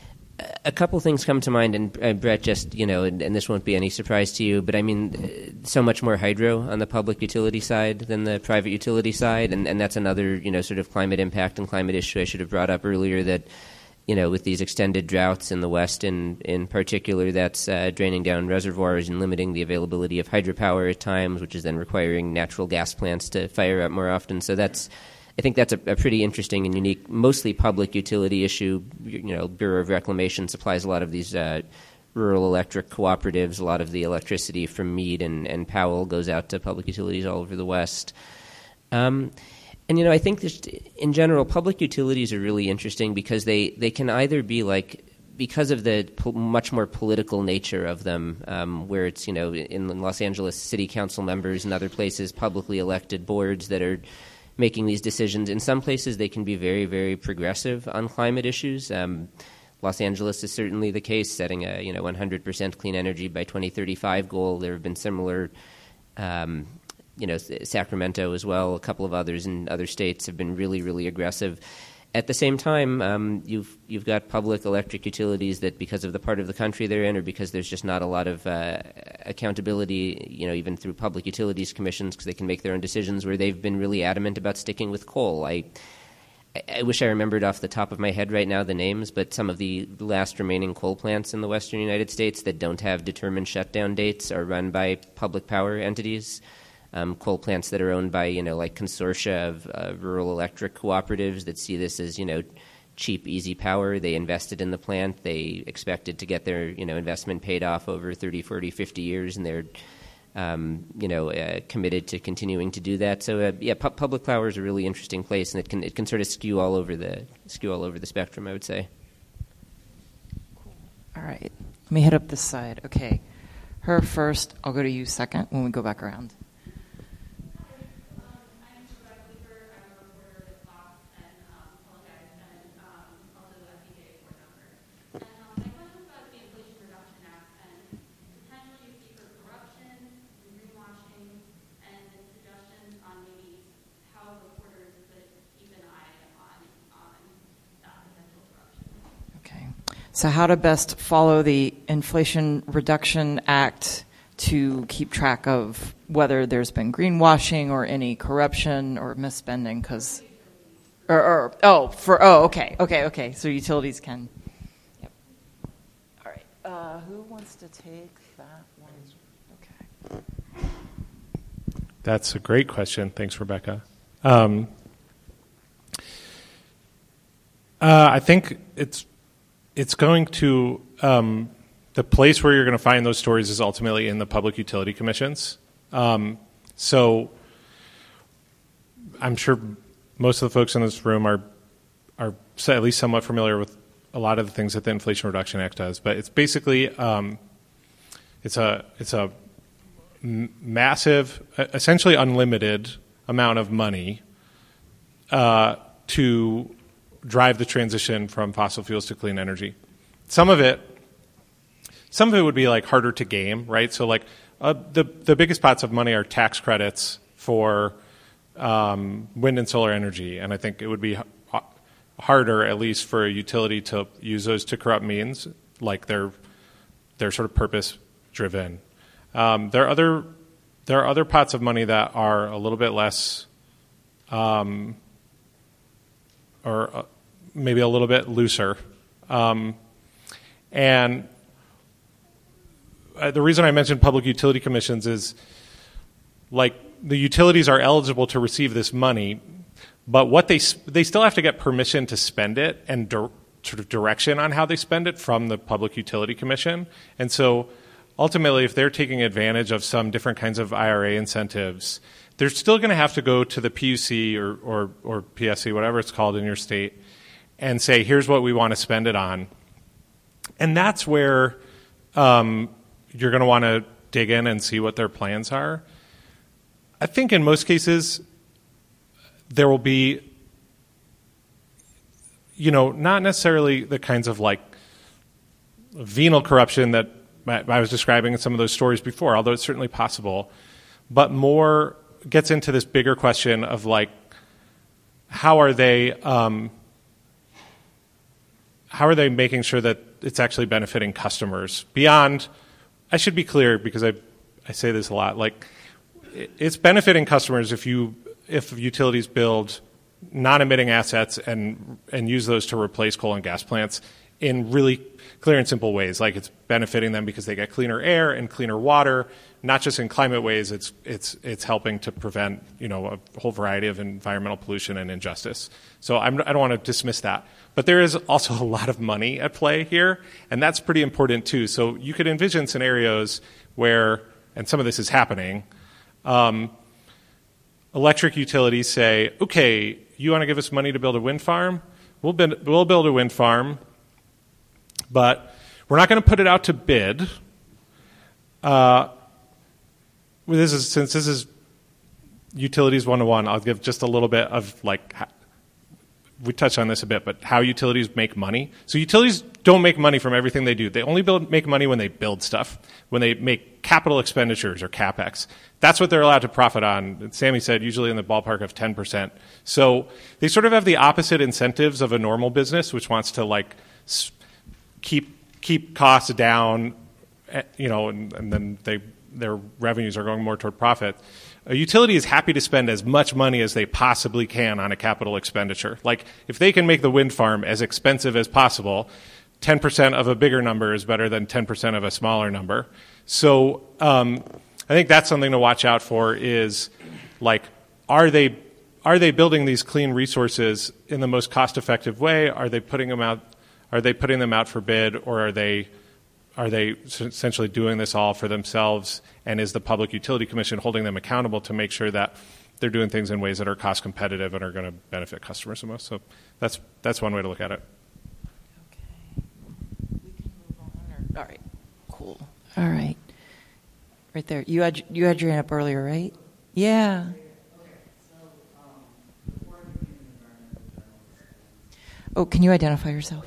a couple things come to mind, and uh, Brett, just you know, and, and this won't be any surprise to you, but I mean, uh, so much more hydro on the public utility side than the private utility side, and, and that's another you know sort of climate impact and climate issue I should have brought up earlier. That you know, with these extended droughts in the West, in in particular, that's uh, draining down reservoirs and limiting the availability of hydropower at times, which is then requiring natural gas plants to fire up more often. So that's, I think that's a, a pretty interesting and unique, mostly public utility issue. You know, Bureau of Reclamation supplies a lot of these uh, rural electric cooperatives. A lot of the electricity from Meade and, and Powell goes out to public utilities all over the West. Um, And, you know, I think just in general, public utilities are really interesting because they, they can either be like, because of the po- much more political nature of them, um, where it's, you know, in Los Angeles, city council members and other places, publicly elected boards that are making these decisions. In some places, they can be very, very progressive on climate issues. Um, Los Angeles is certainly the case, setting a, you know, one hundred percent clean energy by twenty thirty-five goal. There have been similar um you know, Sacramento as well, a couple of others in other states have been really, really aggressive. At the same time, um, you've you've got public electric utilities that, because of the part of the country they're in, or because there's just not a lot of uh, accountability, you know, even through public utilities commissions, because they can make their own decisions, where they've been really adamant about sticking with coal. I I wish I remembered off the top of my head right now the names, but some of the last remaining coal plants in the western United States that don't have determined shutdown dates are run by public power entities. Um, coal plants that are owned by, you know, like consortia of uh, rural electric cooperatives that see this as, you know, cheap, easy power. They invested in the plant. They expected to get their, you know, investment paid off over thirty, forty, fifty years, and they're, um, you know, uh, committed to continuing to do that. So, uh, yeah, pu- public power is a really interesting place, and it can it can sort of skew all over the skew all over the spectrum, I would say. Cool. All right. Let me head up this side. Okay. Her first. I'll go to you second when we go back around. So how to best follow the Inflation Reduction Act to keep track of whether there's been greenwashing or any corruption or misspending, because, or, or, oh, for, oh, okay, okay, okay, so utilities can, yep. All right, uh, who wants to take that one? Okay. That's a great question. Thanks, Rebecca. Um, uh, I think it's it's going to um, the place where you're going to find those stories is ultimately in the public utility commissions. Um, so I'm sure most of the folks in this room are are at least somewhat familiar with a lot of the things that the Inflation Reduction Act does. But it's basically um, it's a it's a massive, essentially unlimited amount of money uh, to drive the transition from fossil fuels to clean energy. Some of it, some of it would be like harder to game, right? So like uh, the the biggest pots of money are tax credits for um, wind and solar energy, and I think it would be h- harder, at least for a utility, to use those to corrupt means, like they're they're sort of purpose driven. Um, there are other there are other pots of money that are a little bit less, um, or uh, maybe a little bit looser, um, and uh, the reason I mentioned public utility commissions is, like, the utilities are eligible to receive this money, but what they they still have to get permission to spend it and di- sort of direction on how they spend it from the Public Utility Commission, and so. Ultimately, if they're taking advantage of some different kinds of I R A incentives, they're still going to have to go to the P U C or, or, or P S C, whatever it's called in your state, and say, here's what we want to spend it on. And that's where um, you're going to want to dig in and see what their plans are. I think in most cases, there will be, you know, not necessarily the kinds of like venal corruption that I was describing in some of those stories before, although it's certainly possible, but more gets into this bigger question of like, how are they, um, how are they making sure that it's actually benefiting customers beyond? I should be clear because I, I say this a lot. Like, it's benefiting customers if you if utilities build non-emitting assets and and use those to replace coal and gas plants in really clear and simple ways. Like, it's benefiting them because they get cleaner air and cleaner water, not just in climate ways. It's it's it's helping to prevent, you know, a whole variety of environmental pollution and injustice. So I'm, I don't want to dismiss that. But there is also a lot of money at play here, and that's pretty important too. So you could envision scenarios where, and some of this is happening, um, electric utilities say, okay, you want to give us money to build a wind farm? We'll build, we'll build a wind farm, but we're not going to put it out to bid. Uh, well, this is since this is utilities one oh one, I'll give just a little bit of like, we touched on this a bit, but how utilities make money. So utilities don't make money from everything they do. They only build, make money when they build stuff, when they make capital expenditures or CapEx. That's what they're allowed to profit on. Sammy said usually in the ballpark of ten percent. So they sort of have the opposite incentives of a normal business, which wants to like keep keep costs down, you know, and, and then they their revenues are going more toward profit. A utility is happy to spend as much money as they possibly can on a capital expenditure. Like, if they can make the wind farm as expensive as possible, ten percent of a bigger number is better than ten percent of a smaller number. So um, I think that's something to watch out for is, like, are they are they building these clean resources in the most cost-effective way? Are they putting them out Are they putting them out for bid, or are they are they essentially doing this all for themselves? And is the Public Utility Commission holding them accountable to make sure that they're doing things in ways that are cost competitive and are going to benefit customers the most? So that's that's one way to look at it. Okay. We can move on. Or, all right. Cool. All right. Right there. You had you had your hand up earlier, right? Yeah. Oh, can you identify yourself?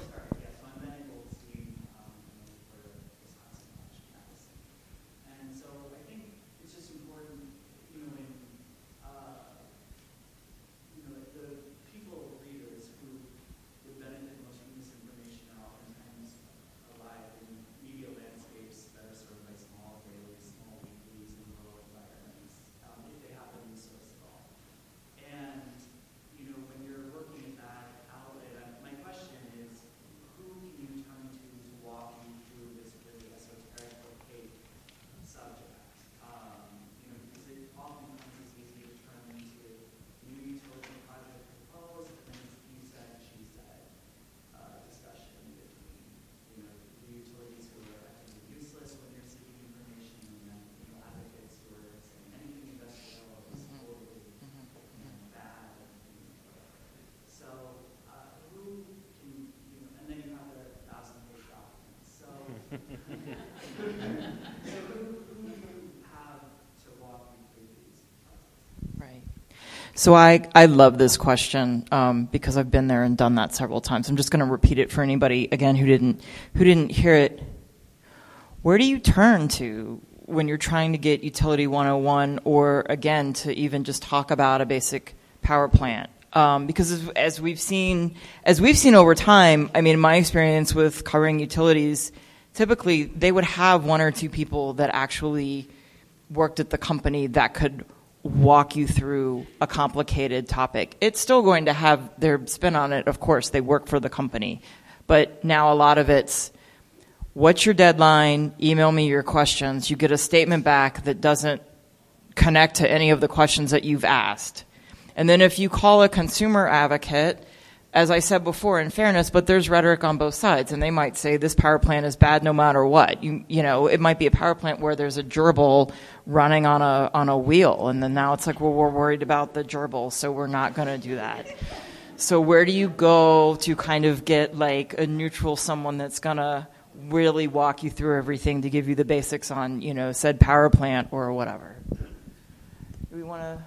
Right. So I, I love this question um, because I've been there and done that several times. I'm just going to repeat it for anybody again who didn't who didn't hear it. Where do you turn to when you're trying to get Utility one oh one, or again to even just talk about a basic power plant? Um, because as, as we've seen, as we've seen over time, I mean, in my experience with covering utilities, typically they would have one or two people that actually worked at the company that could walk you through a complicated topic. It's still going to have their spin on it, of course. They work for the company. But now a lot of it's, what's your deadline? Email me your questions. You get a statement back that doesn't connect to any of the questions that you've asked. And then if you call a consumer advocate, as I said before, in fairness, but there's rhetoric on both sides, and they might say this power plant is bad no matter what. You, you know, it might be a power plant where there's a gerbil running on a on a wheel, and then now it's like, well, we're worried about the gerbil, so we're not going to do that. So where do you go to kind of get like a neutral someone that's going to really walk you through everything to give you the basics on, you know, said power plant or whatever? Do we want to?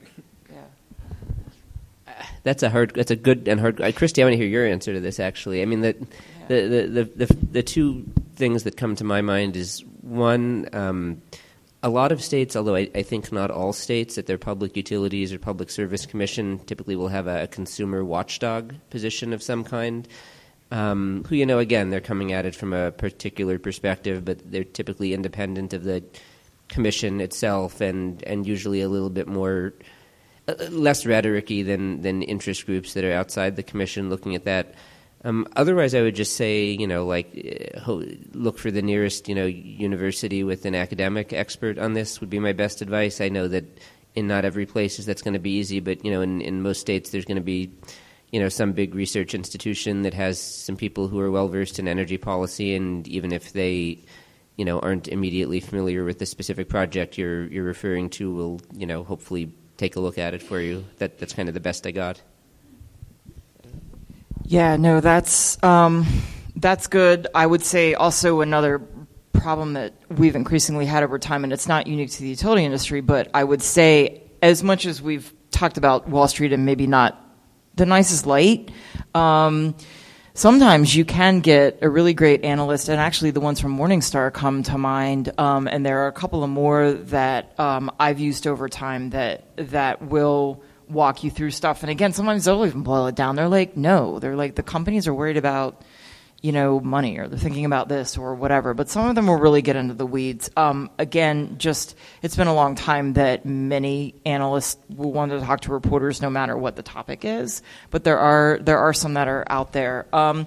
That's a hard. That's a good and hard. Uh, Christy, I want to hear your answer to this. Actually, I mean, the, yeah. the, the, the, the, the two things that come to my mind is one. Um, a lot of states, although I, I think not all states, at their public utilities or public service commission, typically will have a, a consumer watchdog position of some kind. Um, who, you know, again, they're coming at it from a particular perspective, but they're typically independent of the commission itself, and and usually a little bit more. Uh, less rhetoric-y than, than interest groups that are outside the commission looking at that. Um, otherwise, I would just say, you know, like, uh, ho- look for the nearest, you know, university with an academic expert on this would be my best advice. I know that in not every place is that's going to be easy, but, you know, in, in most states there's going to be, you know, some big research institution that has some people who are well-versed in energy policy, and even if they, you know, aren't immediately familiar with the specific project you're you're referring to, will, you know, hopefully take a look at it for you. That that's kind of the best I got. Yeah, no, that's um, that's good. I would say also another problem that we've increasingly had over time, and it's not unique to the utility industry, but I would say as much as we've talked about Wall Street and maybe not the nicest light, um, sometimes you can get a really great analyst, and actually the ones from Morningstar come to mind, um, and there are a couple of more that um, I've used over time that that will walk you through stuff. And again, sometimes they'll even boil it down. They're like, no, they're like, the companies are worried about, you know, money, or they're thinking about this or whatever. But some of them will really get into the weeds. Um, again, just it's been a long time that many analysts will want to talk to reporters no matter what the topic is. But there are there are some that are out there. Um,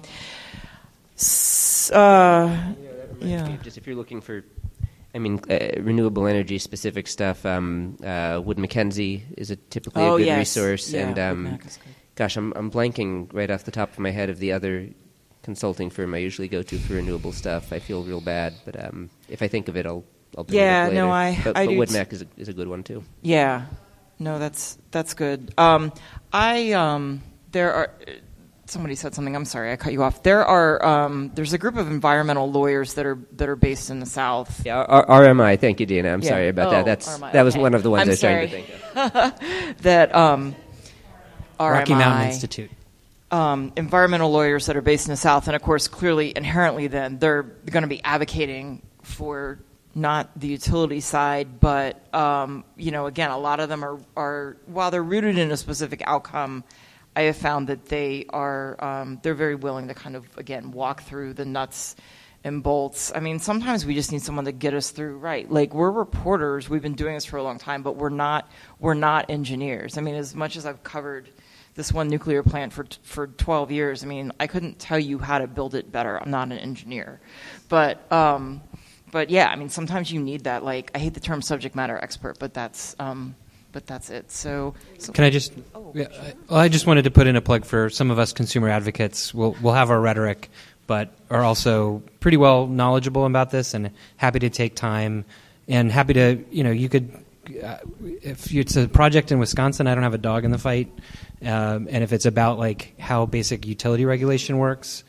s- uh, yeah. Just if you're looking for, I mean, uh, renewable energy specific stuff, um, uh, Wood Mackenzie is a typically oh, a good yes. resource. Yeah, and um, gosh, I'm I'm blanking right off the top of my head of the other consulting firm I usually go to for renewable stuff. I feel real bad, but um, if I think of it, I'll I'll bring yeah, it up later. no, I but, I but do Woodmac is a, is a good one too. Yeah, no, that's that's good. Um, I um, there are somebody said something. I'm sorry, I cut you off. There are um, there's a group of environmental lawyers that are that are based in the South. Yeah, R- RMI. Thank you, Dina. I'm yeah. sorry about oh, that. That's R M I. that was okay. one of the ones I'm I was sorry. trying to think of. that um, R M I, Rocky Mountain Institute. Um, environmental lawyers that are based in the South, and of course, clearly, inherently, then they're going to be advocating for not the utility side, but um, you know, again, a lot of them are, are while they're rooted in a specific outcome, I have found that they are um, they're very willing to kind of again walk through the nuts and bolts. I mean, sometimes we just need someone to get us through. Right, like we're reporters, we've been doing this for a long time, but we're not we're not engineers. I mean, as much as I've covered this one nuclear plant for for twelve years. I mean, I couldn't tell you how to build it better. I'm not an engineer, but um, but yeah, I mean, sometimes you need that. Like, I hate the term subject matter expert, but that's um, but that's it. So, so can I just? Oh, yeah, I, well, I just wanted to put in a plug for some of us consumer advocates. We'll we'll have our rhetoric, but are also pretty well knowledgeable about this and happy to take time and happy to you know you could. Uh, if it's a project in Wisconsin, I don't have a dog in the fight. Um, and if it's about like how basic utility regulation works,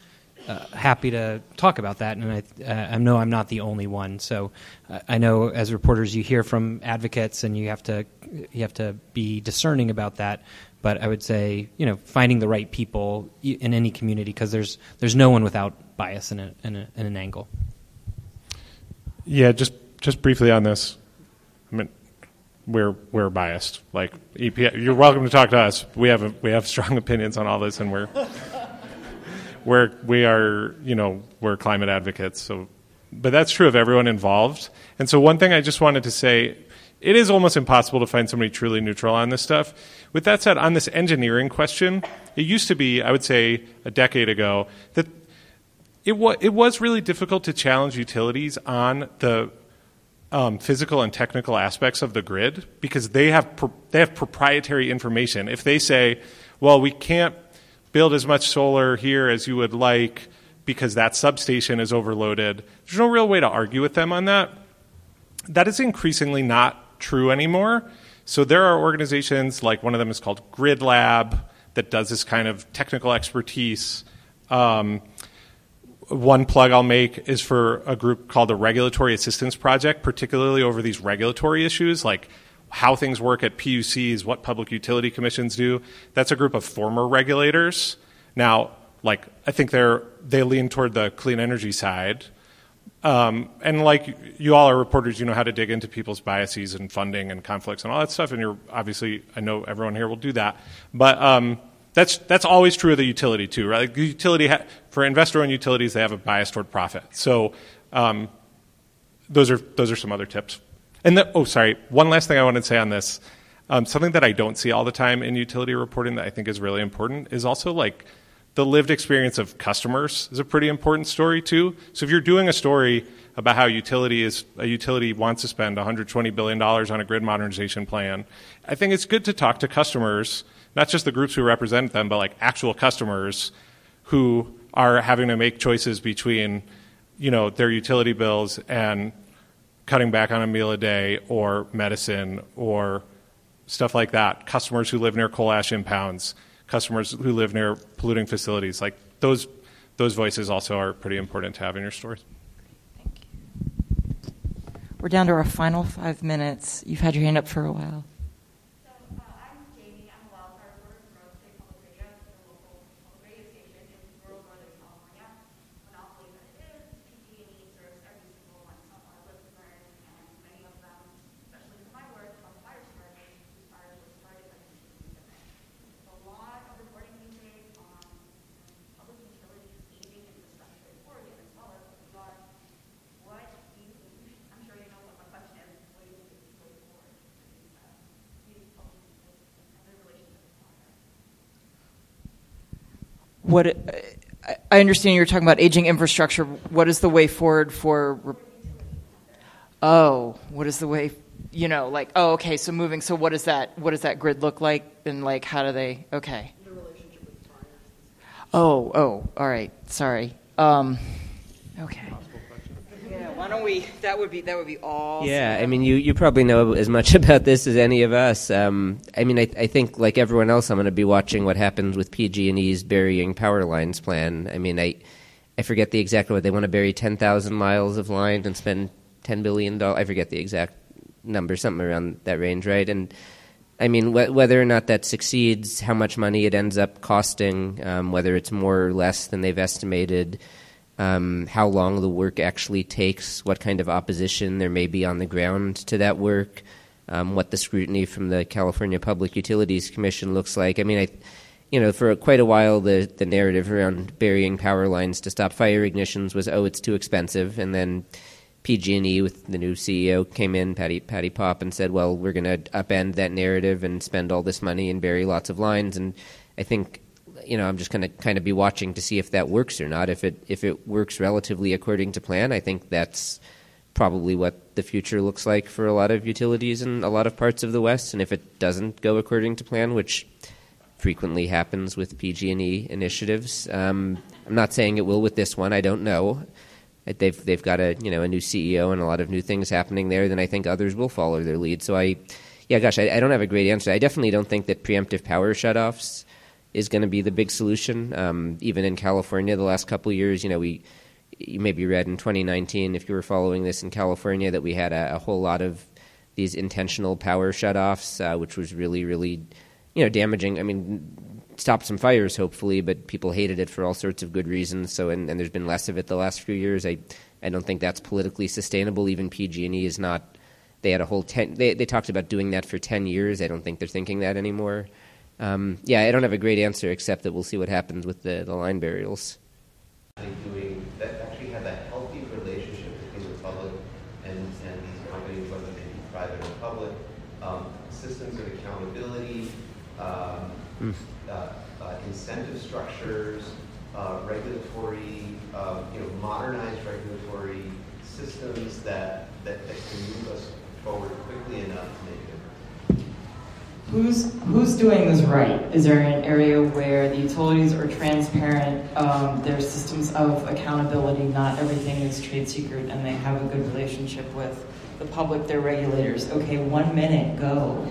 uh, happy to talk about that. And I, uh, I know I'm not the only one. So uh, I know as reporters you hear from advocates, and you have to you have to be discerning about that. But I would say, you know, finding the right people in any community, because there's there's no one without bias in a, in, a, in an angle. Yeah, just just briefly on this. I mean, we're we're biased. Like E P A, you're welcome to talk to us. We have a, we have strong opinions on all this, and we're we're we are you know we're climate advocates. So, but that's true of everyone involved. And so, one thing I just wanted to say. It is almost impossible to find somebody truly neutral on this stuff. With that said, on this engineering question, it used to be, I would say, a decade ago, that it, wa- it was really difficult to challenge utilities on the um, physical and technical aspects of the grid because they have pro- they have proprietary information. If they say, well, we can't build as much solar here as you would like because that substation is overloaded, there's no real way to argue with them on that. That is increasingly not true anymore. So there are organizations, like one of them is called Grid Lab, that does this kind of technical expertise. Um, one plug I'll make is for a group called the Regulatory Assistance Project, particularly over these regulatory issues, like how things work at P U Cs, what public utility commissions do. That's a group of former regulators. Now, like I think they're they lean toward the clean energy side. Um, and like you all are reporters, you know how to dig into people's biases and funding and conflicts and all that stuff. And you're obviously, I know everyone here will do that. But um, that's that's always true of the utility too, right? Like the utility ha- for investor-owned utilities, they have a bias toward profit. So um, those are those are some other tips. And the, oh, sorry, one last thing I wanted to say on this. Um, something that I don't see all the time in utility reporting that I think is really important is also like. The lived experience of customers is a pretty important story too. So if you're doing a story about how utility is a utility wants to spend one hundred twenty billion dollars on a grid modernization plan, I think it's good to talk to customers, not just the groups who represent them, but like actual customers who are having to make choices between, you know, their utility bills and cutting back on a meal a day or medicine or stuff like that. Customers who live near coal ash impounds. Customers who live near polluting facilities, like those those voices also are pretty important to have in your stories. Thank you. We're down to our final five minutes. You've had your hand up for a while. So uh, I'm Jamie. I'm a wildfire reporter from Rose State Public Radio, the local public radio station in rural Northern California. Monopoly that it is, P G and E serves every single one of our listeners, and many of them, especially for my work, on the fire department, whose fires were started by the a lot of reporting these days on public utilities aging infrastructure in Oregon as well as New York. What do you, I'm sure you know what my question is, what do you think is the way forward for these public utilities and their relationship with water? What I understand you're talking about aging infrastructure. What is the way forward for? Oh, what is the way? You know, like, oh, okay, so moving, so what does that, what does that grid look like, and, like, how do they, okay. The relationship with fires. Oh, oh, all right, sorry. Um, okay. Yeah, why don't we, that would be, that would be all. Yeah, I mean, you, you probably know as much about this as any of us. Um, I mean, I, I think, like everyone else, I'm going to be watching what happens with P G and E's burying power lines plan. I mean, I, I forget the exact what they want to bury ten thousand miles of line and spend ten billion dollars. I forget the exact number, something around that range, right? And I mean, wh- whether or not that succeeds, how much money it ends up costing, um, whether it's more or less than they've estimated, um, how long the work actually takes, what kind of opposition there may be on the ground to that work, um, what the scrutiny from the California Public Utilities Commission looks like. I mean, I, you know, for quite a while, the, the narrative around burying power lines to stop fire ignitions was, oh, it's too expensive, and then P G and E with the new C E O came in, Patty Patty Pop, and said, well, we're going to upend that narrative and spend all this money and bury lots of lines. And I think, you know, I'm just going to kind of be watching to see if that works or not. If it if it works relatively according to plan, I think that's probably what the future looks like for a lot of utilities in a lot of parts of the West. And if it doesn't go according to plan, which frequently happens with P G and E initiatives, um, I'm not saying it will with this one. I don't know. They've they've got a you know a new C E O and a lot of new things happening there. Then I think others will follow their lead. So I, yeah, gosh, I, I don't have a great answer. I definitely don't think that preemptive power shutoffs is going to be the big solution. Um, even in California, the last couple of years, you know, we you maybe read in twenty nineteen, if you were following this in California, that we had a, a whole lot of these intentional power shutoffs, uh, which was really, really, you know, damaging. I mean, stopped some fires, hopefully, but people hated it for all sorts of good reasons. So, and, and there's been less of it the last few years. I, I don't think that's politically sustainable. Even P G and E is not. They had a whole ten. They they talked about doing that for ten years. I don't think they're thinking that anymore. Um, yeah, I don't have a great answer except that we'll see what happens with the, the line burials. Doing that actually have a healthy relationship between the public and, and these companies, whether they be private or public. Um, systems of accountability, um, mm. uh, uh, incentive structures, uh, regulatory, uh, you know, modernized regulatory systems that, that, that can move us forward quickly enough to make a difference. Who's who's doing this right? Is there an area where the utilities are transparent, um, there's systems of accountability, not everything is trade secret, and they have a good relationship with the public, their regulators? Okay, one minute, go.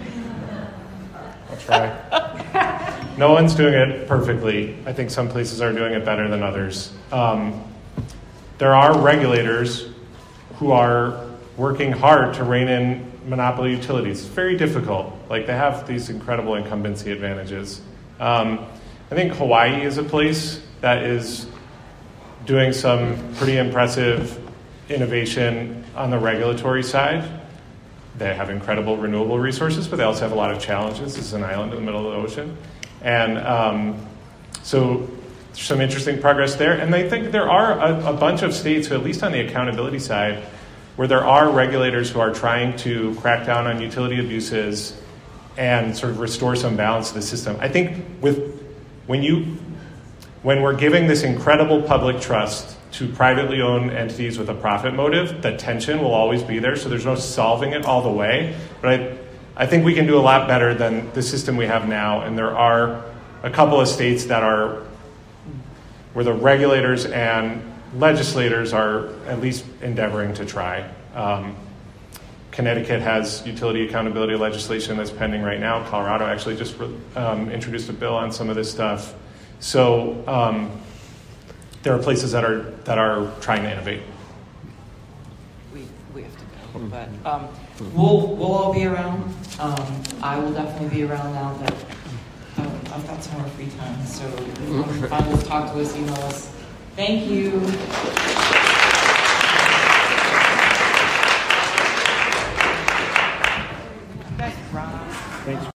I'll try. No one's doing it perfectly. I think some places are doing it better than others. Um, there are regulators who are working hard to rein in monopoly utilities. It's very difficult. Like, they have these incredible incumbency advantages. Um, I think Hawaii is a place that is doing some pretty impressive innovation on the regulatory side. They have incredible renewable resources, but they also have a lot of challenges. This is an island in the middle of the ocean. And um, so there's some interesting progress there. And I think there are a, a bunch of states who, at least on the accountability side, where there are regulators who are trying to crack down on utility abuses and sort of restore some balance to the system. I think with when you when we're giving this incredible public trust to privately owned entities with a profit motive, the tension will always be there, so there's no solving it all the way. But I, I think we can do a lot better than the system we have now, and there are a couple of states that are where the regulators and legislators are at least endeavoring to try. Um, Connecticut has utility accountability legislation that's pending right now. Colorado actually just um, introduced a bill on some of this stuff. So um, there are places that are that are trying to innovate. We we have to go, but um, we'll we'll all be around. Um, I will definitely be around now that um, I've got some more free time. So if you want to talk to us, email us. Thank you.